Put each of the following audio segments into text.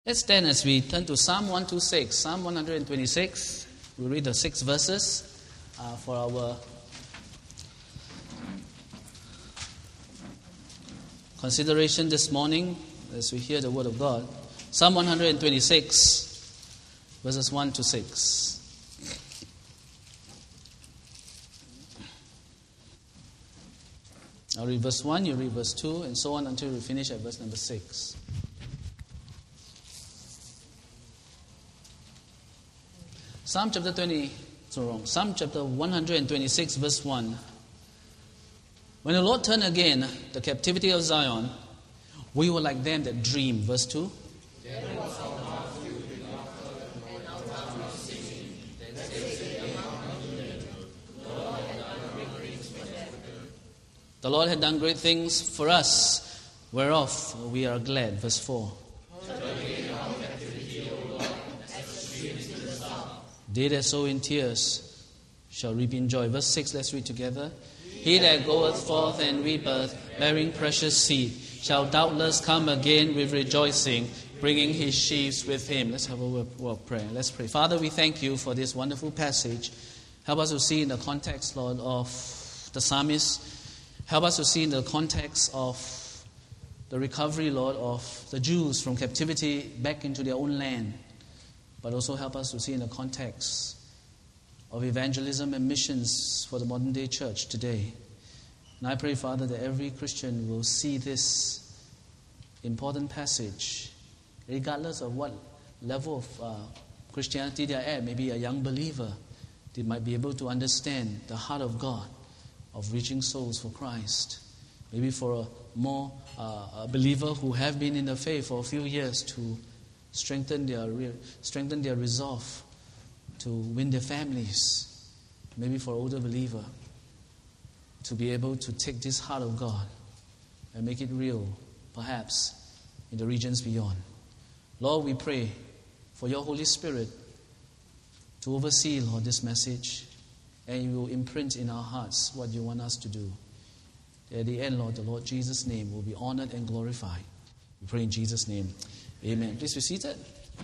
Let's stand as we turn to Psalm 126, Psalm 126. We'll read the 6 verses for our consideration this morning as we hear the Word of God. Psalm 126, verses 1 to 6. I'll read verse 1, you read verse 2, and so on until we finish at verse number 6. Psalm chapter 126, verse 1. When the Lord turned again the captivity of Zion, we were like them that dream. Verse 2. The Lord had done great things for us, whereof we are glad. Verse 4. They that sow in tears shall reap in joy. Verse 6, let's read together. He that goeth forth and weepeth, bearing precious seed, shall doubtless come again with rejoicing, bringing his sheaves with him. Let's have a word of prayer. Let's pray. Father, we thank you for this wonderful passage. Help us to see in the context, Lord, of the psalmist. Help us to see in the context of the recovery, Lord, of the Jews from captivity back into their own land. But also help us to see in the context of evangelism and missions for the modern day church today. And I pray, Father, that every Christian will see this important passage, regardless of what level of Christianity they are at. Maybe a young believer, they might be able to understand the heart of God of reaching souls for Christ. Maybe for a more believer who have been in the faith for a few years to strengthen their resolve to win their families. Maybe for an older believer to be able to take this heart of God and make it real, perhaps in the regions beyond. Lord, we pray for your Holy Spirit to oversee, Lord, this message, and you will imprint in our hearts what you want us to do. At the end, Lord, the Lord Jesus' name will be honored and glorified. We pray in Jesus' name. Amen. Please be seated.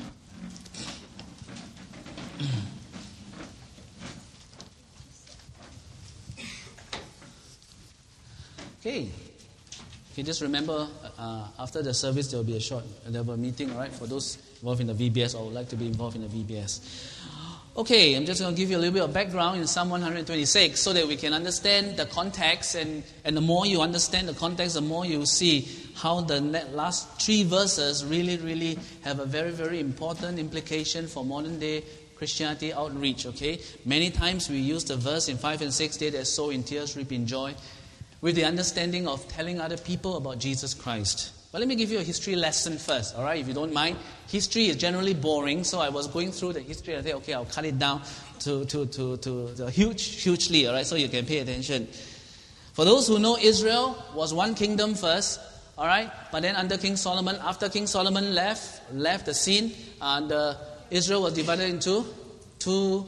Okay, just remember after the service there will be a meeting, all right, for those involved in the VBS or would like to be involved in the VBS. Okay, I'm just going to give you a little bit of background in Psalm 126 so that we can understand the context, and the more you understand the context, the more you see how the last 3 verses really have a very, very important implication for modern day Christianity outreach, okay? Many times we use the verse in 5 and 6, they that sow in tears reap in joy, with the understanding of telling other people about Jesus Christ. But let me give you a history lesson first, all right, if you don't mind. History is generally boring, so I was going through the history and I said, okay, I'll cut it down to the hugely, all right, so you can pay attention. For those who know, Israel was one kingdom first, all right, but then under King Solomon, after King Solomon left the scene, and Israel was divided into two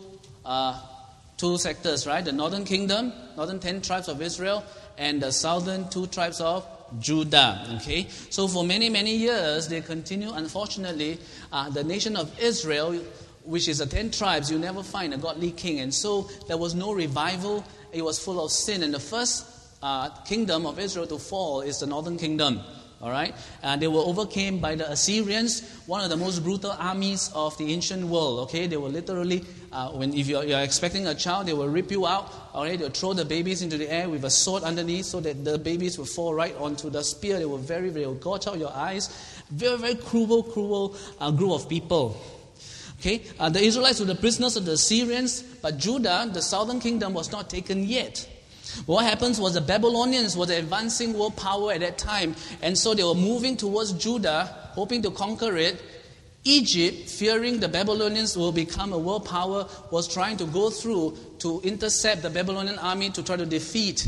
sectors, right? The northern kingdom, northern 10 tribes of Israel, and the southern 2 tribes of Judah, okay? So for many, many years, they continue, unfortunately, the nation of Israel, which is the 10 tribes, you never find a godly king. And so there was no revival. It was full of sin. And the first kingdom of Israel to fall is the northern kingdom, all right? They were overcome by the Assyrians, one of the most brutal armies of the ancient world, okay? They were literally, if you're expecting a child, they will rip you out, all right? They'll throw the babies into the air with a sword underneath so that the babies will fall right onto the spear. They were very, very, gouge out your eyes. Very, very cruel group of people. Okay? The Israelites were the prisoners of the Assyrians, but Judah, the southern kingdom, was not taken yet. What happens was the Babylonians were the advancing world power at that time, and so they were moving towards Judah, hoping to conquer it. Egypt, fearing the Babylonians will become a world power, was trying to go through to intercept the Babylonian army to try to defeat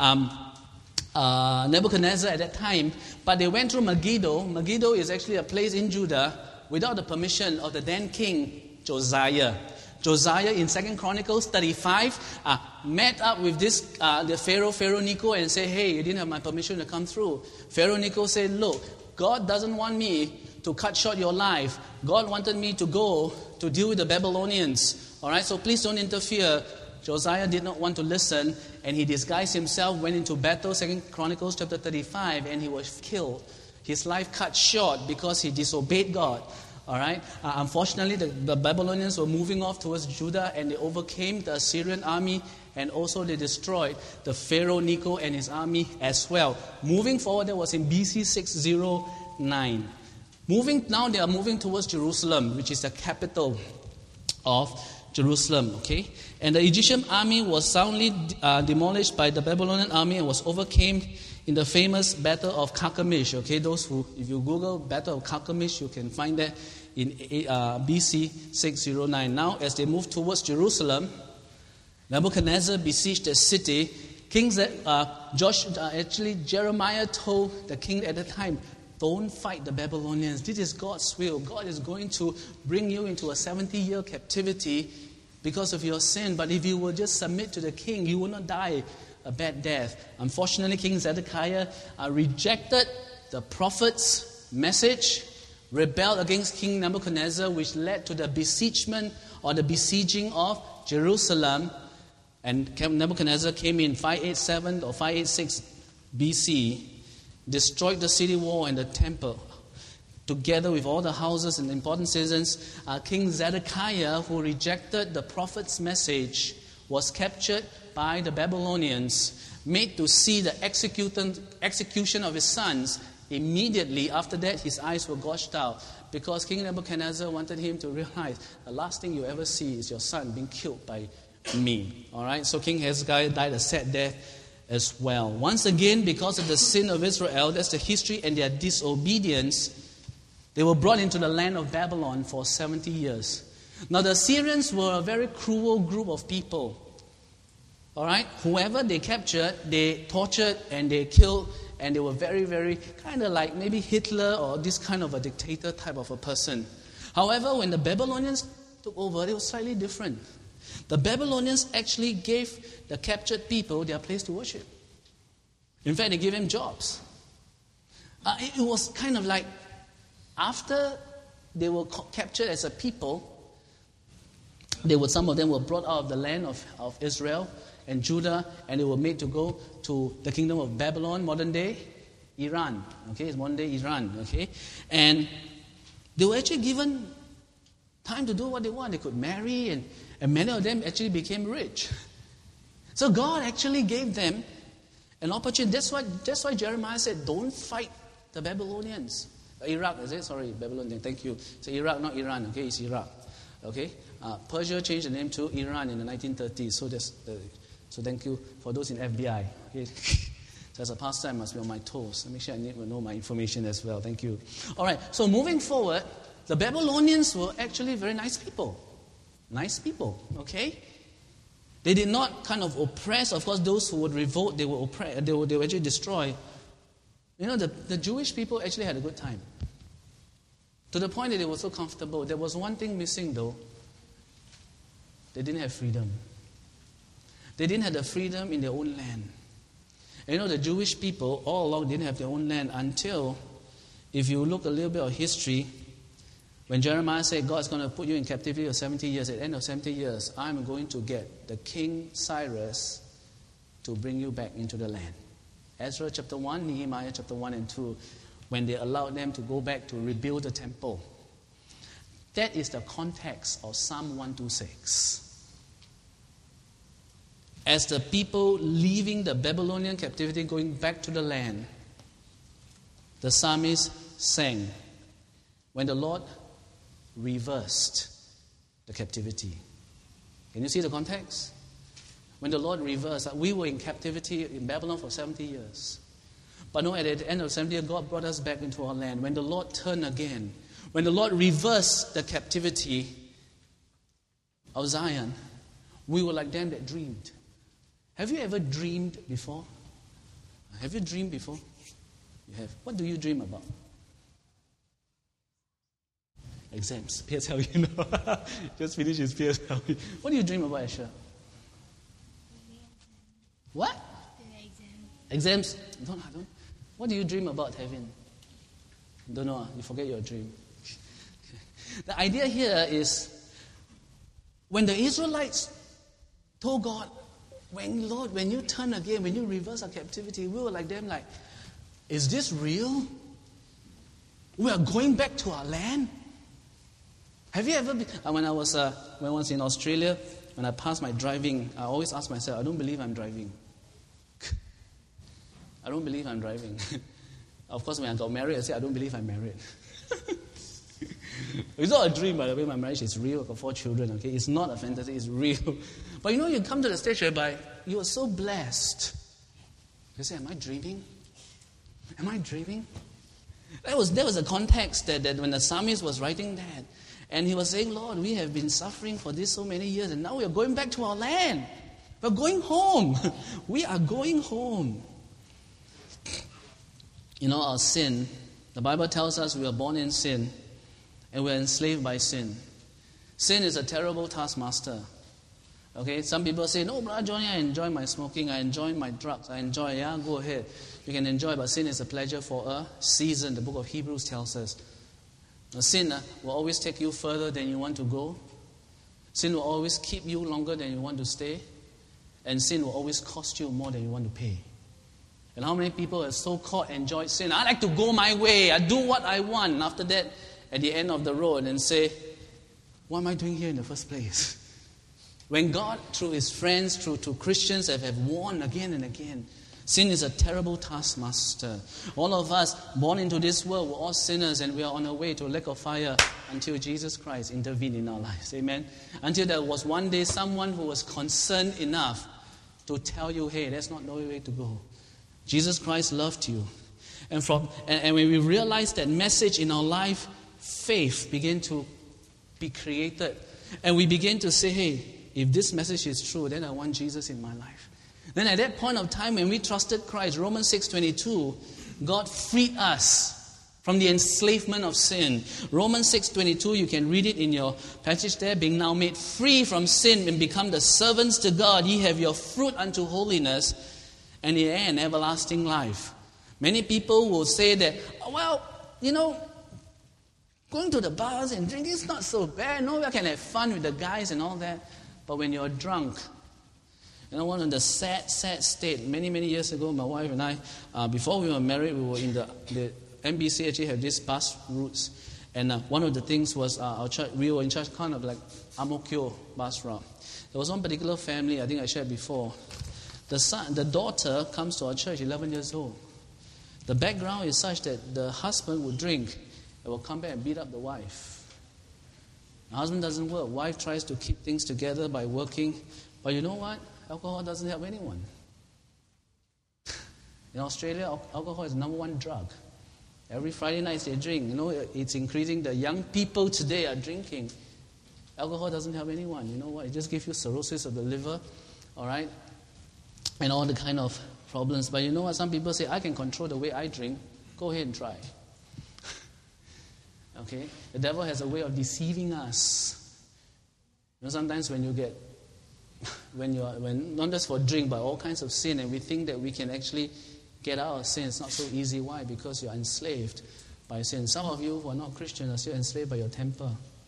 Nebuchadnezzar at that time. But they went through Megiddo. Megiddo is actually a place in Judah without the permission of the then king Josiah. Josiah in 2 Chronicles 35 met up with the Pharaoh Necho, and said, hey, you didn't have my permission to come through. Pharaoh Necho said, look, God doesn't want me to cut short your life. God wanted me to go to deal with the Babylonians. All right, so please don't interfere. Josiah did not want to listen, and he disguised himself, went into battle, 2 Chronicles chapter 35, and he was killed. His life cut short because he disobeyed God. All right. Unfortunately, the Babylonians were moving off towards Judah, and they overcame the Assyrian army, and also they destroyed the Pharaoh Necho and his army as well. Moving forward, that was in BC 609. Now they are moving towards Jerusalem, which is the capital of Jerusalem. Okay, and the Egyptian army was soundly demolished by the Babylonian army and was overcame in the famous Battle of Carchemish. Okay, if you Google Battle of Carchemish, you can find that in BC 609. Now, as they move towards Jerusalem, Nebuchadnezzar besieged the city. Jeremiah told the king at the time, don't fight the Babylonians. This is God's will. God is going to bring you into a 70-year captivity because of your sin. But if you will just submit to the king, you will not die a bad death. Unfortunately, King Zedekiah rejected the prophet's message, rebelled against King Nebuchadnezzar, which led to the besiegement or the besieging of Jerusalem. And Nebuchadnezzar came in 587 or 586 BC, destroyed the city wall and the temple, together with all the houses and important citizens. King Zedekiah, who rejected the prophet's message, was captured by the Babylonians, made to see the execution of his sons. Immediately after that, his eyes were gouged out, because King Nebuchadnezzar wanted him to realize the last thing you ever see is your son being killed by me. All right, so King Hezekiah died a sad death as well. Once again, because of the sin of Israel, that's the history, and their disobedience, they were brought into the land of Babylon for 70 years. Now, the Assyrians were a very cruel group of people. All right? Whoever they captured, they tortured and they killed, and they were very, very kind of like maybe Hitler or this kind of a dictator type of a person. However, when the Babylonians took over, it was slightly different. The Babylonians actually gave the captured people their place to worship. In fact, they gave them jobs. It was kind of like after they were captured as a people, some of them were brought out of the land of Israel and Judah, and they were made to go to the kingdom of Babylon, modern day Iran. Okay, it's modern day Iran. Okay, and they were actually given time to do what they want. They could marry, and many of them actually became rich. So God actually gave them an opportunity. That's why Jeremiah said, don't fight the Babylonians. Iraq, is it? Sorry, Babylonian. Thank you. So Iraq, not Iran. Okay, it's Iraq. Okay, Persia changed the name to Iran in the 1930s. So thank you for those in FBI. Okay. So as a pastor, I must be on my toes. Make sure I need to know my information as well. Thank you. All right. So moving forward, the Babylonians were actually very nice people. Nice people. Okay. They did not kind of oppress. Of course, those who would revolt, they would oppress. They would actually destroy. You know, the Jewish people actually had a good time. To the point that they were so comfortable. There was one thing missing, though. They didn't have freedom. They didn't have the freedom in their own land. And you know, the Jewish people all along didn't have their own land until, if you look a little bit of history, when Jeremiah said God's going to put you in captivity for 70 years, at the end of 70 years, I'm going to get the King Cyrus to bring you back into the land. Ezra chapter 1, Nehemiah chapter 1 and 2, when they allowed them to go back to rebuild the temple. That is the context of Psalm 126. As the people leaving the Babylonian captivity, going back to the land, the psalmist sang, when the Lord reversed the captivity. Can you see the context? When the Lord reversed, we were in captivity in Babylon for 70 years. But no, at the end of 70 years, God brought us back into our land. When the Lord turned again, when the Lord reversed the captivity of Zion, we were like them that dreamed. Have you ever dreamed before? Have you dreamed before? You have. What do you dream about? Exams. PSLE, you know. Just finished his PSLE. What do you dream about, Asher? What? Exams. I don't. What do you dream about having? Don't know. You forget your dream. The idea here is when the Israelites told God, Lord, when you turn again, when you reverse our captivity, we were like them, like, is this real? We are going back to our land? Have you ever been... When I was in Australia, when I passed my driving, I always ask myself, I don't believe I'm driving. I don't believe I'm driving. Of course, when I got married, I said, I don't believe I'm married. It's not a dream, by the way. My marriage is real. I've got 4 children, okay? It's not a fantasy. It's real. But you come to the stage whereby you are so blessed. You say, am I dreaming? Am I dreaming? There was a context that when the psalmist was writing that, and he was saying, Lord, we have been suffering for this so many years, and now we are going back to our land. We're going home. We are going home. Our sin, the Bible tells us we are born in sin, and we're enslaved by sin. Sin is a terrible taskmaster. Okay, some people say, no, Brother Johnny, I enjoy my smoking, I enjoy my drugs, go ahead. You can enjoy, but sin is a pleasure for a season, the book of Hebrews tells us. Sin will always take you further than you want to go. Sin will always keep you longer than you want to stay. And sin will always cost you more than you want to pay. And how many people have so-called enjoyed sin? I like to go my way, I do what I want. And after that, at the end of the road, and say, what am I doing here in the first place? When God, through His friends, through Christians, have warned again and again, sin is a terrible taskmaster. All of us born into this world, we're all sinners, and we are on our way to a lake of fire until Jesus Christ intervened in our lives. Amen? Until there was one day someone who was concerned enough to tell you, hey, that's not the way to go. Jesus Christ loved you. And when we realize that message in our life, faith began to be created. And we begin to say, hey, if this message is true, then I want Jesus in my life. Then at that point of time when we trusted Christ, Romans 6:22, God freed us from the enslavement of sin. Romans 6:22, you can read it in your passage there. Being now made free from sin and become the servants to God, ye have your fruit unto holiness and the end, everlasting life. Many people will say that, going to the bars and drinking is not so bad. No, I can have fun with the guys and all that. But when you're drunk, one of the sad state, many years ago, my wife and I, before we were married, we were in the NBC actually had these bus routes. And one of the things was our church, we were in church kind of like Ang-Mo-Kio bus route. There was one particular family, I think I shared before. The daughter comes to our church, 11 years old. The background is such that the husband would drink and will come back and beat up the wife. The husband doesn't work. Wife tries to keep things together by working. But you know what? Alcohol doesn't help anyone. In Australia, alcohol is the number 1 drug. Every Friday night they drink. It's increasing. The young people today are drinking. Alcohol doesn't help anyone. You know what? It just gives you cirrhosis of the liver. All right? And all the kind of problems. But you know what? Some people say, I can control the way I drink. Go ahead and try. Okay? The devil has a way of deceiving us. Sometimes when you get, when not just for drink, but all kinds of sin, and we think that we can actually get out of sin, it's not so easy. Why? Because you're enslaved by sin. Some of you who are not Christians are still enslaved by your temper.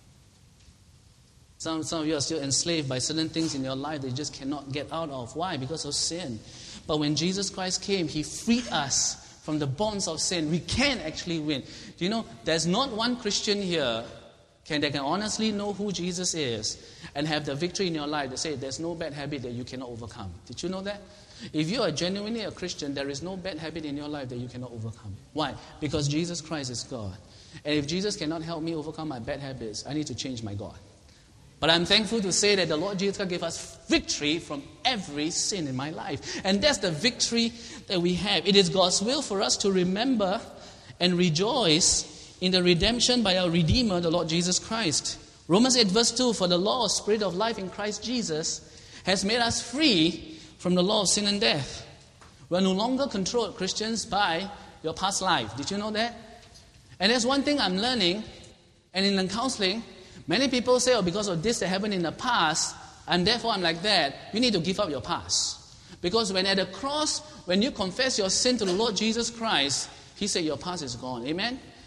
Some of you are still enslaved by certain things in your life that you just cannot get out of. Why? Because of sin. But when Jesus Christ came, He freed us from the bonds of sin. We can actually win. Do you know, there's not one Christian here that can honestly know who Jesus is and have the victory in your life to say there's no bad habit that you cannot overcome. Did you know that? If you are genuinely a Christian, there is no bad habit in your life that you cannot overcome. Why? Because Jesus Christ is God. And if Jesus cannot help me overcome my bad habits, I need to change my God. But I'm thankful to say that the Lord Jesus gave us victory from every sin in my life. And that's the victory that we have. It is God's will for us to remember and rejoice in the redemption by our Redeemer, the Lord Jesus Christ. Romans 8 verse 2, for the law of spirit of life in Christ Jesus has made us free from the law of sin and death. We are no longer controlled, Christians, by your past life. Did you know that? And there's one thing I'm learning, and in the counseling, many people say, because of this that happened in the past, and therefore I'm like that. You need to give up your past. Because when at the cross, when you confess your sin to the Lord Jesus Christ, He said your past is gone. Amen?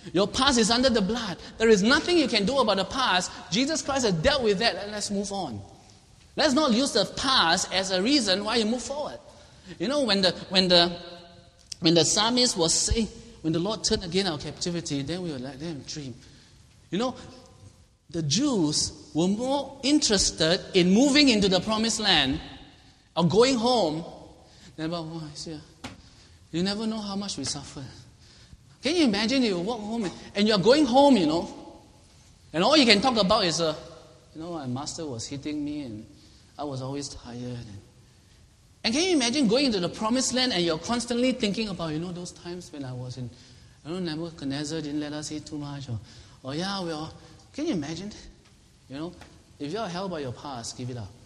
Your past is under the blood. There is nothing you can do about the past. Jesus Christ has dealt with that, and let's move on. Let's not use the past as a reason why you move forward. You know, when the psalmist was saying, when the Lord turned again our captivity, then we were like, damn, dream. You know, the Jews were more interested in moving into the promised land or going home than about, you never know how much we suffer. Can you imagine you walk home and you're going home, and all you can talk about is, my master was hitting me and I was always tired. And can you imagine going into the promised land and you're constantly thinking about, those times when I was in, Nebuchadnezzar didn't let us eat too much. Can you imagine? If you're held by your past, give it up.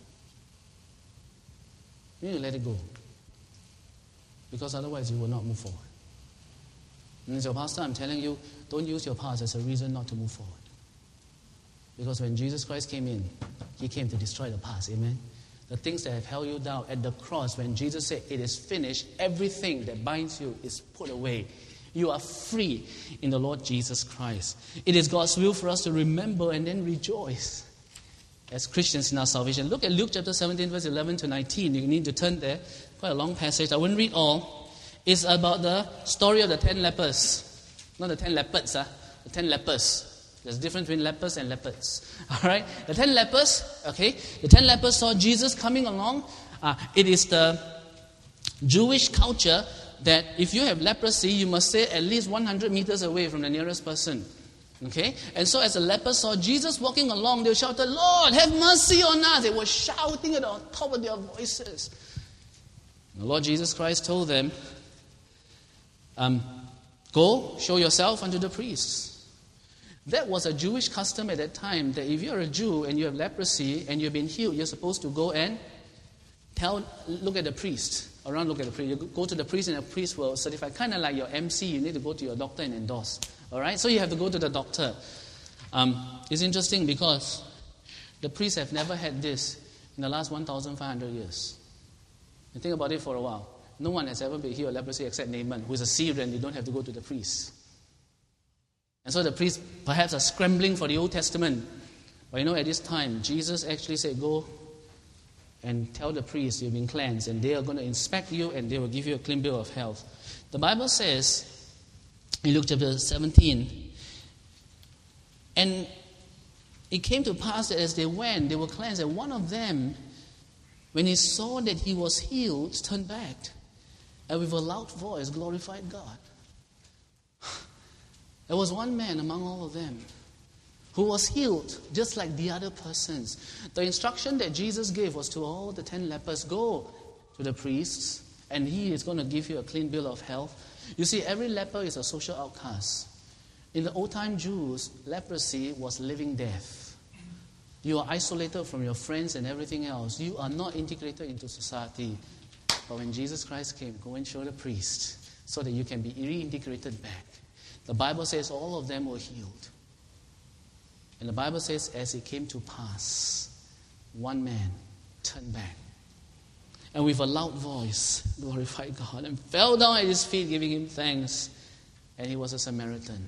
You need to let it go. Because otherwise you will not move forward. And as your pastor, I'm telling you, don't use your past as a reason not to move forward. Because when Jesus Christ came in, He came to destroy the past. Amen? The things that have held you down at the cross, when Jesus said, it is finished, everything that binds you is put away. You are free in the Lord Jesus Christ. It is God's will for us to remember and then rejoice as Christians in our salvation. Look at Luke chapter 17, verse 11 to 19. You need to turn there. Quite a long passage. I wouldn't read all. It's about the story of the 10 lepers. Not the 10 leopards, the 10 lepers. There's a difference between lepers and leopards. All right? The 10 lepers, okay? The 10 lepers saw Jesus coming along. It is the Jewish culture that if you have leprosy, you must stay at least 100 meters away from the nearest person. Okay? And so as the lepers saw Jesus walking along, they shouted, Lord, have mercy on us. They were shouting at the top of their voices. The Lord Jesus Christ told them, go, show yourself unto the priests. That was a Jewish custom at that time, that if you're a Jew and you have leprosy and you've been healed, you're supposed to go and look at the priest. Look at the priest. You go to the priest and the priest will certify. Kind of like your MC, you need to go to your doctor and endorse. All right? So you have to go to the doctor. It's interesting because the priests have never had this in the last 1,500 years. You think about it for a while. No one has ever been healed of leprosy except Naaman, who is a Syrian. You don't have to go to the priest. And so the priests perhaps are scrambling for the Old Testament. But at this time, Jesus actually said, go and tell the priest you've been cleansed, and they are going to inspect you and they will give you a clean bill of health. The Bible says, in Luke chapter 17, and it came to pass that as they went, they were cleansed, and one of them, when he saw that he was healed, turned back, and with a loud voice glorified God. There was one man among all of them who was healed just like the other persons. The instruction that Jesus gave was to all the 10 lepers, go to the priests and he is going to give you a clean bill of health. You see, every leper is a social outcast. In the old time Jews, leprosy was living death. You are isolated from your friends and everything else. You are not integrated into society. But when Jesus Christ came, go and show the priest so that you can be reintegrated back. The Bible says all of them were healed. And the Bible says, as it came to pass, one man turned back. And with a loud voice, glorified God and fell down at his feet, giving him thanks. And he was a Samaritan.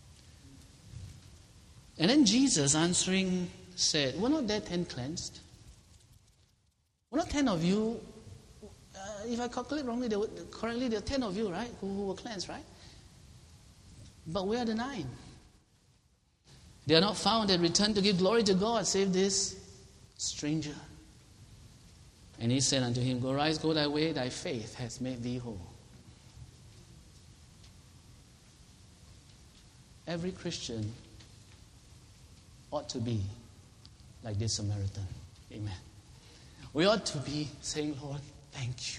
And then Jesus answering said, were not there 10 cleansed? Were not 10 of you, if I calculate wrongly, there are 10 of you, right, who were cleansed, right? But where are the 9? They are not found and returned to give glory to God, save this stranger. And he said unto him, go rise, go thy way, thy faith has made thee whole. Every Christian ought to be like this Samaritan. Amen. We ought to be saying, Lord, thank you.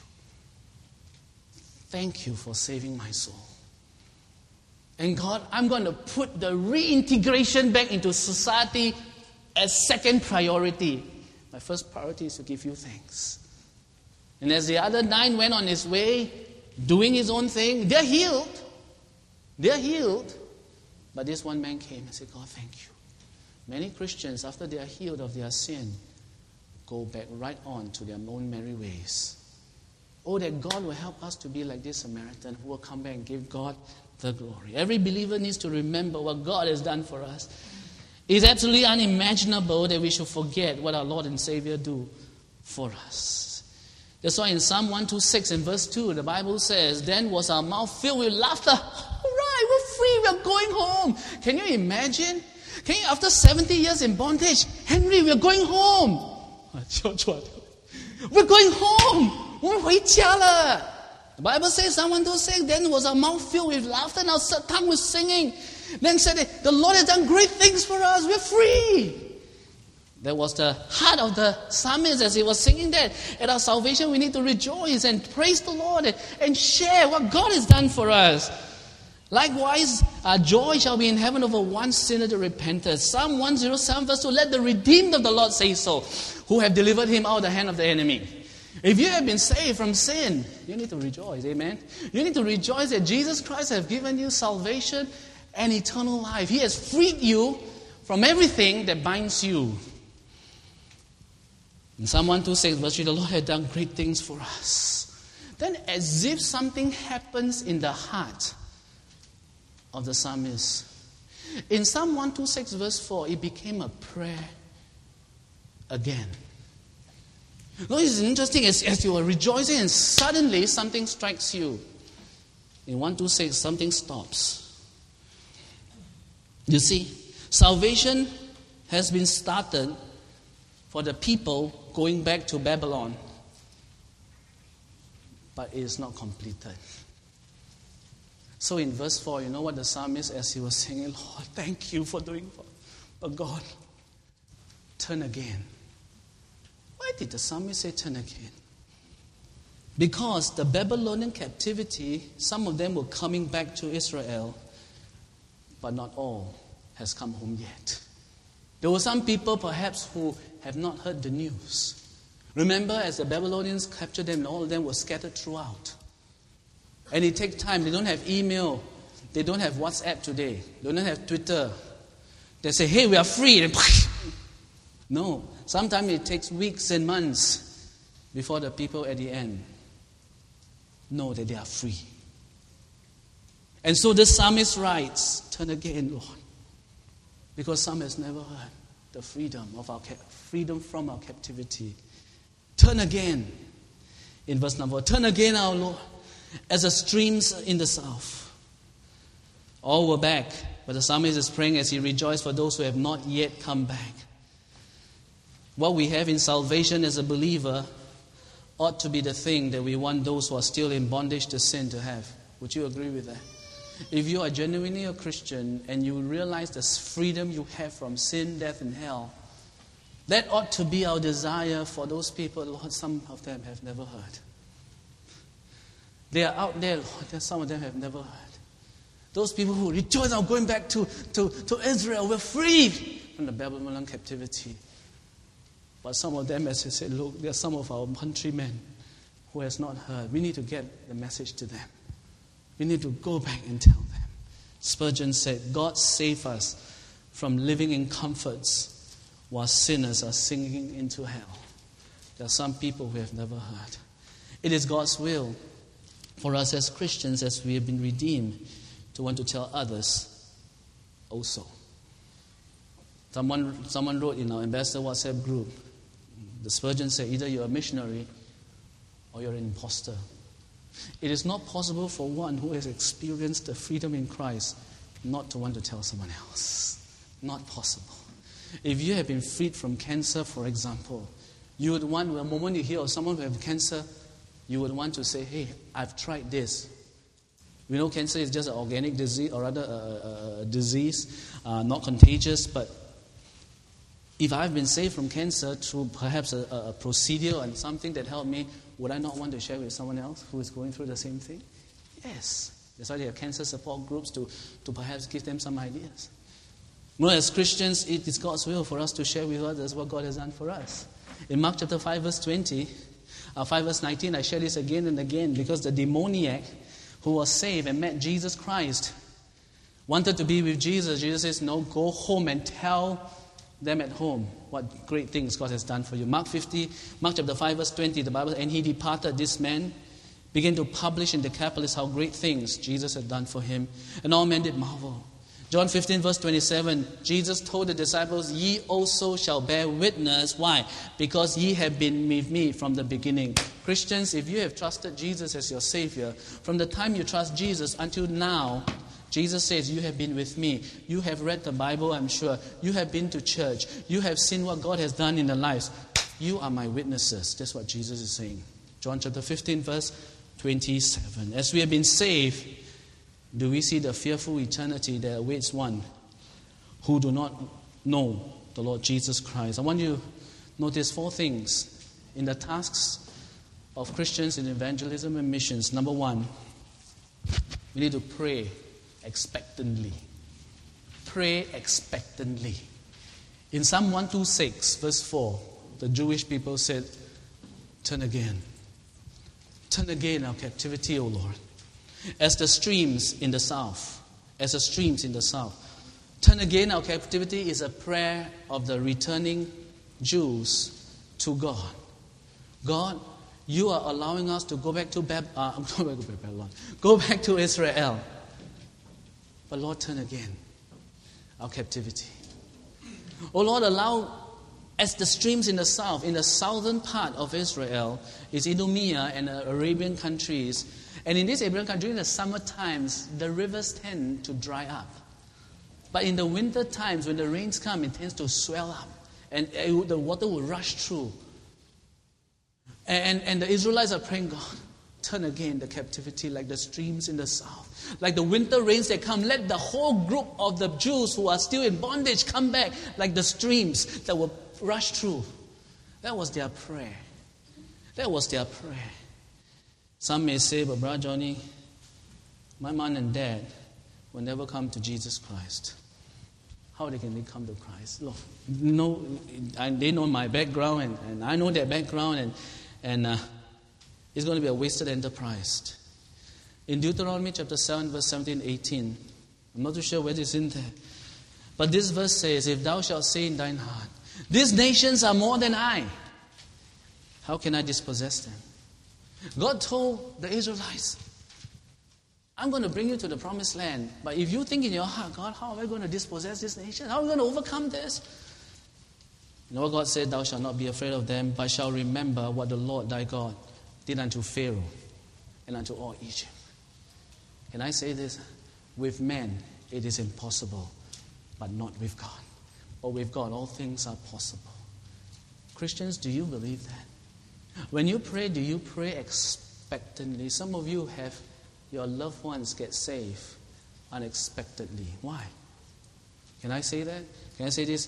Thank you for saving my soul. And God, I'm going to put the reintegration back into society as second priority. My first priority is to give you thanks. And as the other 9 went on his way, doing his own thing, they're healed. They're healed. But this one man came and said, God, thank you. Many Christians, after they are healed of their sin, go back right on to their own merry ways. Oh, that God will help us to be like this Samaritan who will come back and give God the glory. Every believer needs to remember what God has done for us. It's absolutely unimaginable that we should forget what our Lord and Savior do for us. That's why in Psalm 126 in verse 2, the Bible says, "Then was our mouth filled with laughter." All right, we're free, we're going home. Can you imagine? After 70 years in bondage, Henry, we're going home. We're going home. 我们回家了. The Bible says, Psalm 126, "Then was our mouth filled with laughter and our tongue was singing." Then said, "The Lord has done great things for us. We're free." That was the heart of the psalmist as he was singing that. At our salvation, we need to rejoice and praise the Lord and share what God has done for us. Likewise, our joy shall be in heaven over one sinner that repenteth. Psalm 107 verse 2, "Let the redeemed of the Lord say so, who have delivered him out of the hand of the enemy." If you have been saved from sin, you need to rejoice, amen? You need to rejoice that Jesus Christ has given you salvation and eternal life. He has freed you from everything that binds you. In Psalm 126 verse 3, "The Lord has done great things for us." Then as if something happens in the heart of the psalmist. In Psalm 126 verse 4, it became a prayer again. No, it's interesting as you are rejoicing and suddenly something strikes you. In 126, something stops. You see, salvation has been started for the people going back to Babylon, but it is not completed. So in verse 4, you know what the psalmist, as he was singing, "Lord, thank you for doing for, but God, turn again." Why did the psalmist say turn again? Because the Babylonian captivity, some of them were coming back to Israel, but not all has come home yet. There were some people perhaps who have not heard the news. Remember, as the Babylonians captured them, all of them were scattered throughout. And it takes time. They don't have email. They don't have WhatsApp today. They don't have Twitter. They say, "Hey, we are free." No. Sometimes it takes weeks and months before the people at the end know that they are free. And so the psalmist writes, "Turn again, Lord." Because some has never heard the freedom from our captivity. Turn again. In verse number 4, "Turn again, our Lord, as the streams in the south." All were back, but the psalmist is praying as he rejoices for those who have not yet come back. What we have in salvation as a believer ought to be the thing that we want those who are still in bondage to sin to have. Would you agree with that? If you are genuinely a Christian and you realize the freedom you have from sin, death, and hell, that ought to be our desire for those people. Lord, some of them have never heard. They are out there, Lord, some of them have never heard. Those people who rejoice, "I'm going back to Israel. We're free from the Babylonian captivity." But some of them, as I said, look, there are some of our countrymen who has not heard. We need to get the message to them. We need to go back and tell them. Spurgeon said, "God save us from living in comforts while sinners are sinking into hell." There are some people who have never heard. It is God's will for us as Christians, as we have been redeemed, to want to tell others also. Someone wrote in our Ambassador WhatsApp group, the Spurgeon said, "Either you're a missionary or you're an imposter." It is not possible for one who has experienced the freedom in Christ not to want to tell someone else. Not possible. If you have been freed from cancer, for example, you would want, the moment you hear of someone who has cancer, you would want to say, "Hey, I've tried this." We know cancer is just an organic disease, or rather a disease, not contagious, but if I've been saved from cancer through perhaps a procedure and something that helped me, would I not want to share with someone else who is going through the same thing? Yes. That's why they have cancer support groups to perhaps give them some ideas. Well, as Christians, it is God's will for us to share with others what God has done for us. In Mark chapter 5 verse 20, 5 verse 19, I share this again and again because the demoniac who was saved and met Jesus Christ wanted to be with Jesus. Jesus says, "No, go home and tell them at home what great things God has done for you." Mark chapter 5 verse 20, the Bible says, "And he departed, this man, began to publish in Decapolis how great things Jesus had done for him, and all men did marvel. John 15 verse 27, Jesus told the disciples, ye also shall bear witness. Why? Because ye have been with me from the beginning. Christians, if you have trusted Jesus as your Savior, from the time you trust Jesus until now, Jesus says, you have been with me. You have read the Bible, I'm sure. You have been to church. You have seen what God has done in their lives. You are my witnesses. That's what Jesus is saying. John chapter 15 verse 27. As we have been saved, do we see the fearful eternity that awaits one who do not know the Lord Jesus Christ? I want you to notice 4 things in the tasks of Christians in evangelism and missions. Number 1, we need to pray expectantly. Pray expectantly. In Psalm 126, verse 4, the Jewish people said, turn again. Turn again our captivity, O Lord. As the streams in the south. As the streams in the south. Turn again our captivity is a prayer of the returning Jews to God. God, you are allowing us to go back to Babylon. Go back to Israel. But Lord, turn again our captivity. Oh Lord, allow, as the streams in the south, in the southern part of Israel, is Idumea and the Arabian countries. And in this Arabian country, during the summer times, the rivers tend to dry up. But in the winter times, when the rains come, it tends to swell up. And the water will rush through. And the Israelites are praying, God, turn again the captivity like the streams in the south. Like the winter rains that come, let the whole group of the Jews who are still in bondage come back like the streams that will rush through. That was their prayer. That was their prayer. Some may say, but Brother Johnny, my mom and dad will never come to Jesus Christ. How can they come to Christ? Look, they know my background and I know their background and it's going to be a wasted enterprise. In Deuteronomy chapter 7, verse 17, 18, I'm not too sure whether it's in there. But this verse says, if thou shalt say in thine heart, these nations are more than I, how can I dispossess them? God told the Israelites, I'm going to bring you to the promised land. But if you think in your heart, God, how am I going to dispossess this nation? How am I going to overcome this? You know what God said? Thou shalt not be afraid of them, but shalt remember what the Lord thy God did unto Pharaoh and unto all Egypt. Can I say this? With men, it is impossible, but not with God. But with God, all things are possible. Christians, do you believe that? When you pray, do you pray expectantly? Some of you have your loved ones get saved unexpectedly. Why? Can I say that? Can I say this?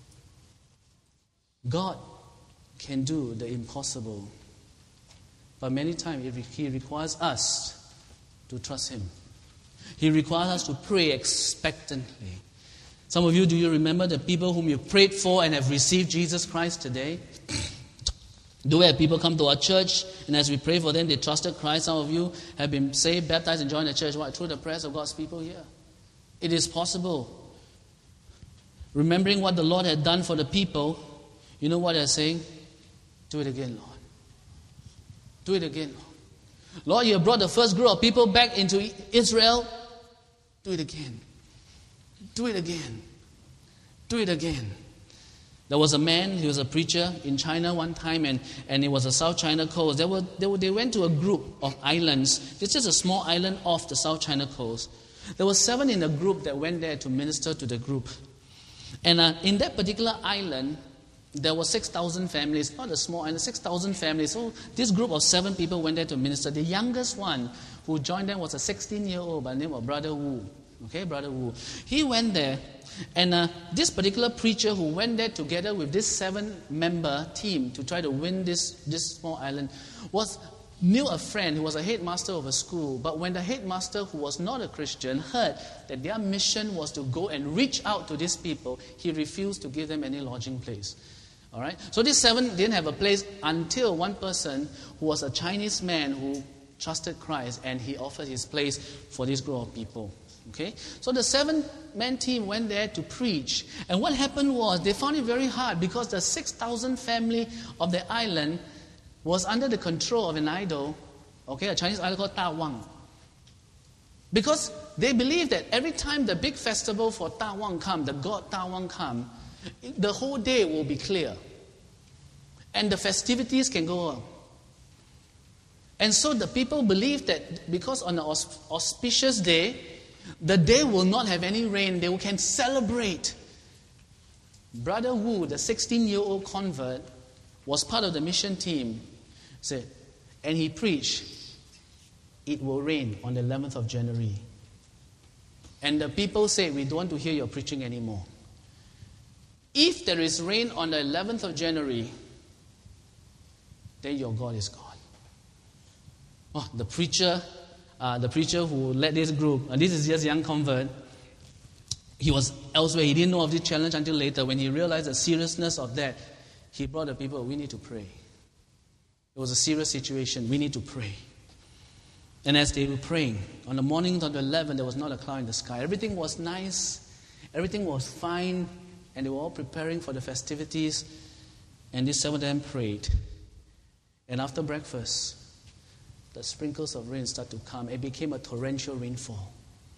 God can do the impossible. But many times He requires us to trust Him. He requires us to pray expectantly. Some of you, do you remember the people whom you prayed for and have received Jesus Christ today? Do we have people come to our church, and as we pray for them, they trusted Christ? Some of you have been saved, baptized, and joined the church. Why? Through the prayers of God's people here. It is possible. Remembering what the Lord had done for the people, you know what they're saying? Do it again, Lord. Do it again, Lord. Lord, you have brought the first group of people back into Israel. Do it again. Do it again. Do it again. There was a man, he was a preacher in China one time, and it was the South China coast. They went to a group of islands. This is a small island off the South China coast. There were 7 in the group that went there to minister to the group. And in that particular island, there were 6,000 families, not a small island, 6,000 families. So this group of 7 people went there to minister. The youngest one who joined them was a 16-year-old by the name of Brother Wu. Okay, Brother Wu. He went there, and this particular preacher who went there together with this 7-member team to try to win this small island knew a friend who was a headmaster of a school. But when the headmaster, who was not a Christian, heard that their mission was to go and reach out to these people, he refused to give them any lodging place. All right? So these 7 didn't have a place until one person who was a Chinese man who trusted Christ, and he offered his place for this group of people. Okay? So the 7-man team went there to preach. And what happened was they found it very hard because the 6,000 family of the island was under the control of an idol Okay, a Chinese island called Ta Wang. Because they believe that every time the big festival for Ta Wang come, the god Ta Wang come, the whole day will be clear. And the festivities can go on. And so the people believe that because on an auspicious day, the day will not have any rain, they can celebrate. Brother Wu, the 16-year-old convert, was part of the mission team. And he preached, it will rain on the 11th of January. And the people say, we don't want to hear your preaching anymore. If there is rain on the 11th of January, then your God is God. Oh, the preacher who led this group, and this is just a young convert, he was elsewhere. He didn't know of this challenge until later. When he realized the seriousness of that, he brought the people, we need to pray. It was a serious situation. We need to pray. And as they were praying, on the morning of the 11th, there was not a cloud in the sky. Everything was nice. Everything was fine. And they were all preparing for the festivities. And these 7 of them prayed. And after breakfast, the sprinkles of rain started to come. It became a torrential rainfall.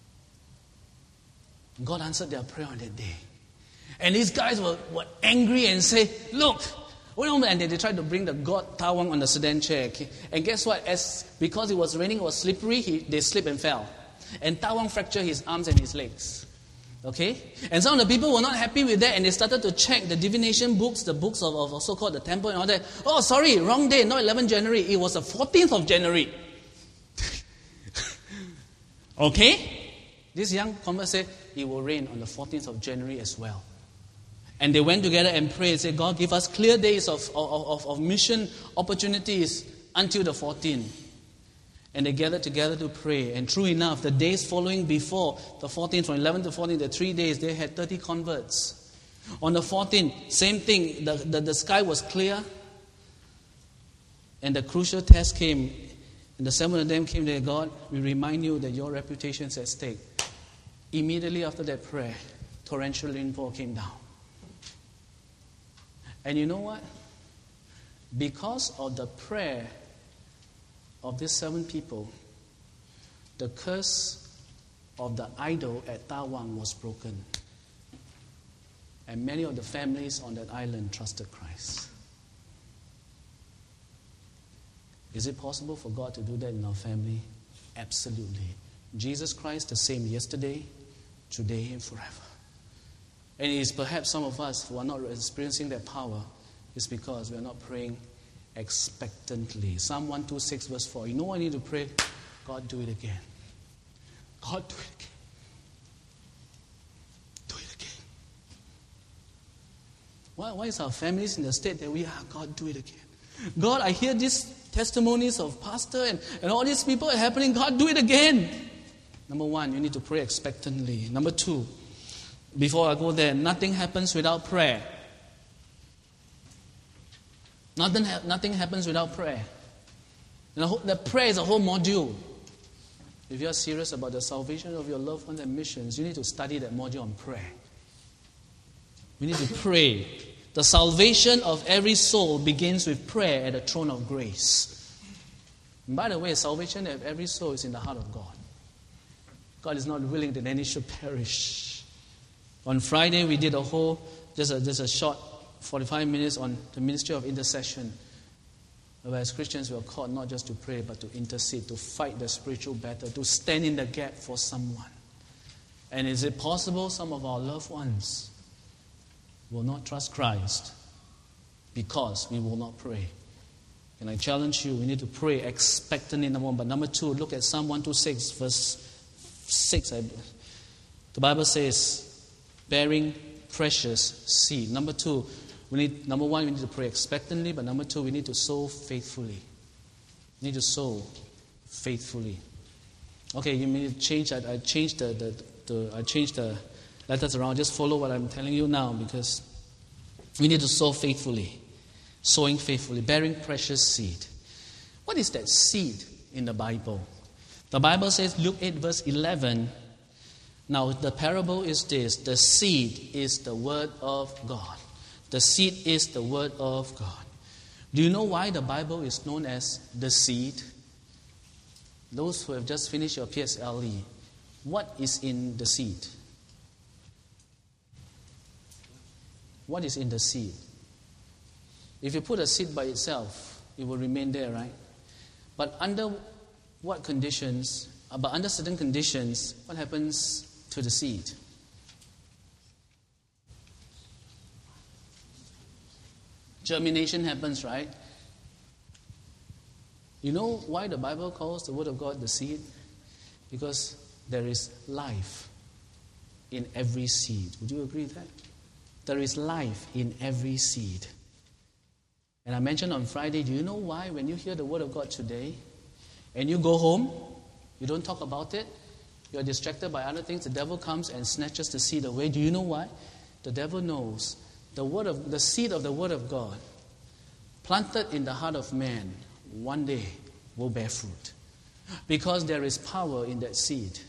God answered their prayer on that day. And these guys were angry and say, look, and they tried to bring the god Ta Wang on the sedan chair. And guess what? Because it was raining, it was slippery, they slipped and fell. And Ta Wang fractured his arms and his legs. Okay? And some of the people were not happy with that, and they started to check the divination books, the books of so-called the temple and all that. Oh, sorry, wrong day, not 11th January. It was the 14th of January. Okay? This young convert said, it will rain on the 14th of January as well. And they went together and prayed and said, God, give us clear days of mission opportunities until the 14th. And they gathered together to pray. And true enough, the days following before the 14th, from 11 to 14, the 3 days, they had 30 converts. On the 14th, same thing. The sky was clear. And the crucial test came. And the 7 of them came to God, we remind you that your reputation is at stake. Immediately after that prayer, torrential rainfall came down. And you know what? Because of the prayer of these 7 people, the curse of the idol at Ta Wang was broken. And many of the families on that island trusted Christ. Is it possible for God to do that in our family? Absolutely. Jesus Christ the same yesterday, today, and forever. And it is perhaps some of us who are not experiencing that power is because we are not praying expectantly. Psalm 126 verse 4. You know what I need to pray? God, do it again. God, do it again. Do it again. Why is our families in the state that we are? God, do it again. God, I hear these testimonies of pastor and all these people are happening. God, do it again. Number 1, you need to pray expectantly. Number 2, before I go there, nothing happens without prayer. Nothing happens without prayer. The prayer is a whole module. If you are serious about the salvation of your loved ones and missions, you need to study that module on prayer. We need to pray. The salvation of every soul begins with prayer at the throne of grace. And by the way, salvation of every soul is in the heart of God. God is not willing that any should perish. On Friday, we did just a short 45 minutes on the ministry of intercession. Where as Christians, we are called not just to pray, but to intercede, to fight the spiritual battle, to stand in the gap for someone. And is it possible some of our loved ones will not trust Christ because we will not pray? And I challenge you, we need to pray expectantly, number 1. But number 2, look at Psalm 126, verse 6. The Bible says, bearing precious seed. Number 2, number 1, we need to pray expectantly. But number 2, we need to sow faithfully. We need to sow faithfully. Okay, you may change. I changed the letters around. Just follow what I'm telling you now, because we need to sow faithfully. Sowing faithfully, bearing precious seed. What is that seed in the Bible? The Bible says, Luke 8 verse 11. Now the parable is this. The seed is the word of God. The seed is the word of God. Do you know why the Bible is known as the seed? those who have just finished your PSLE, what is in the seed? What is in the seed? If you put a seed by itself, it will remain there, right? But under what conditions, but under certain conditions, what happens to the seed? Germination happens, right? You know why the Bible calls the Word of God the seed? Because there is life in every seed. Would you agree with that? There is life in every seed. And I mentioned on Friday, do you know why when you hear the Word of God today and you go home, you don't talk about it, you're distracted by other things, the devil comes and snatches the seed away. Do you know why? The devil knows the seed of the Word of God planted in the heart of man one day will bear fruit. Because there is power in that seed.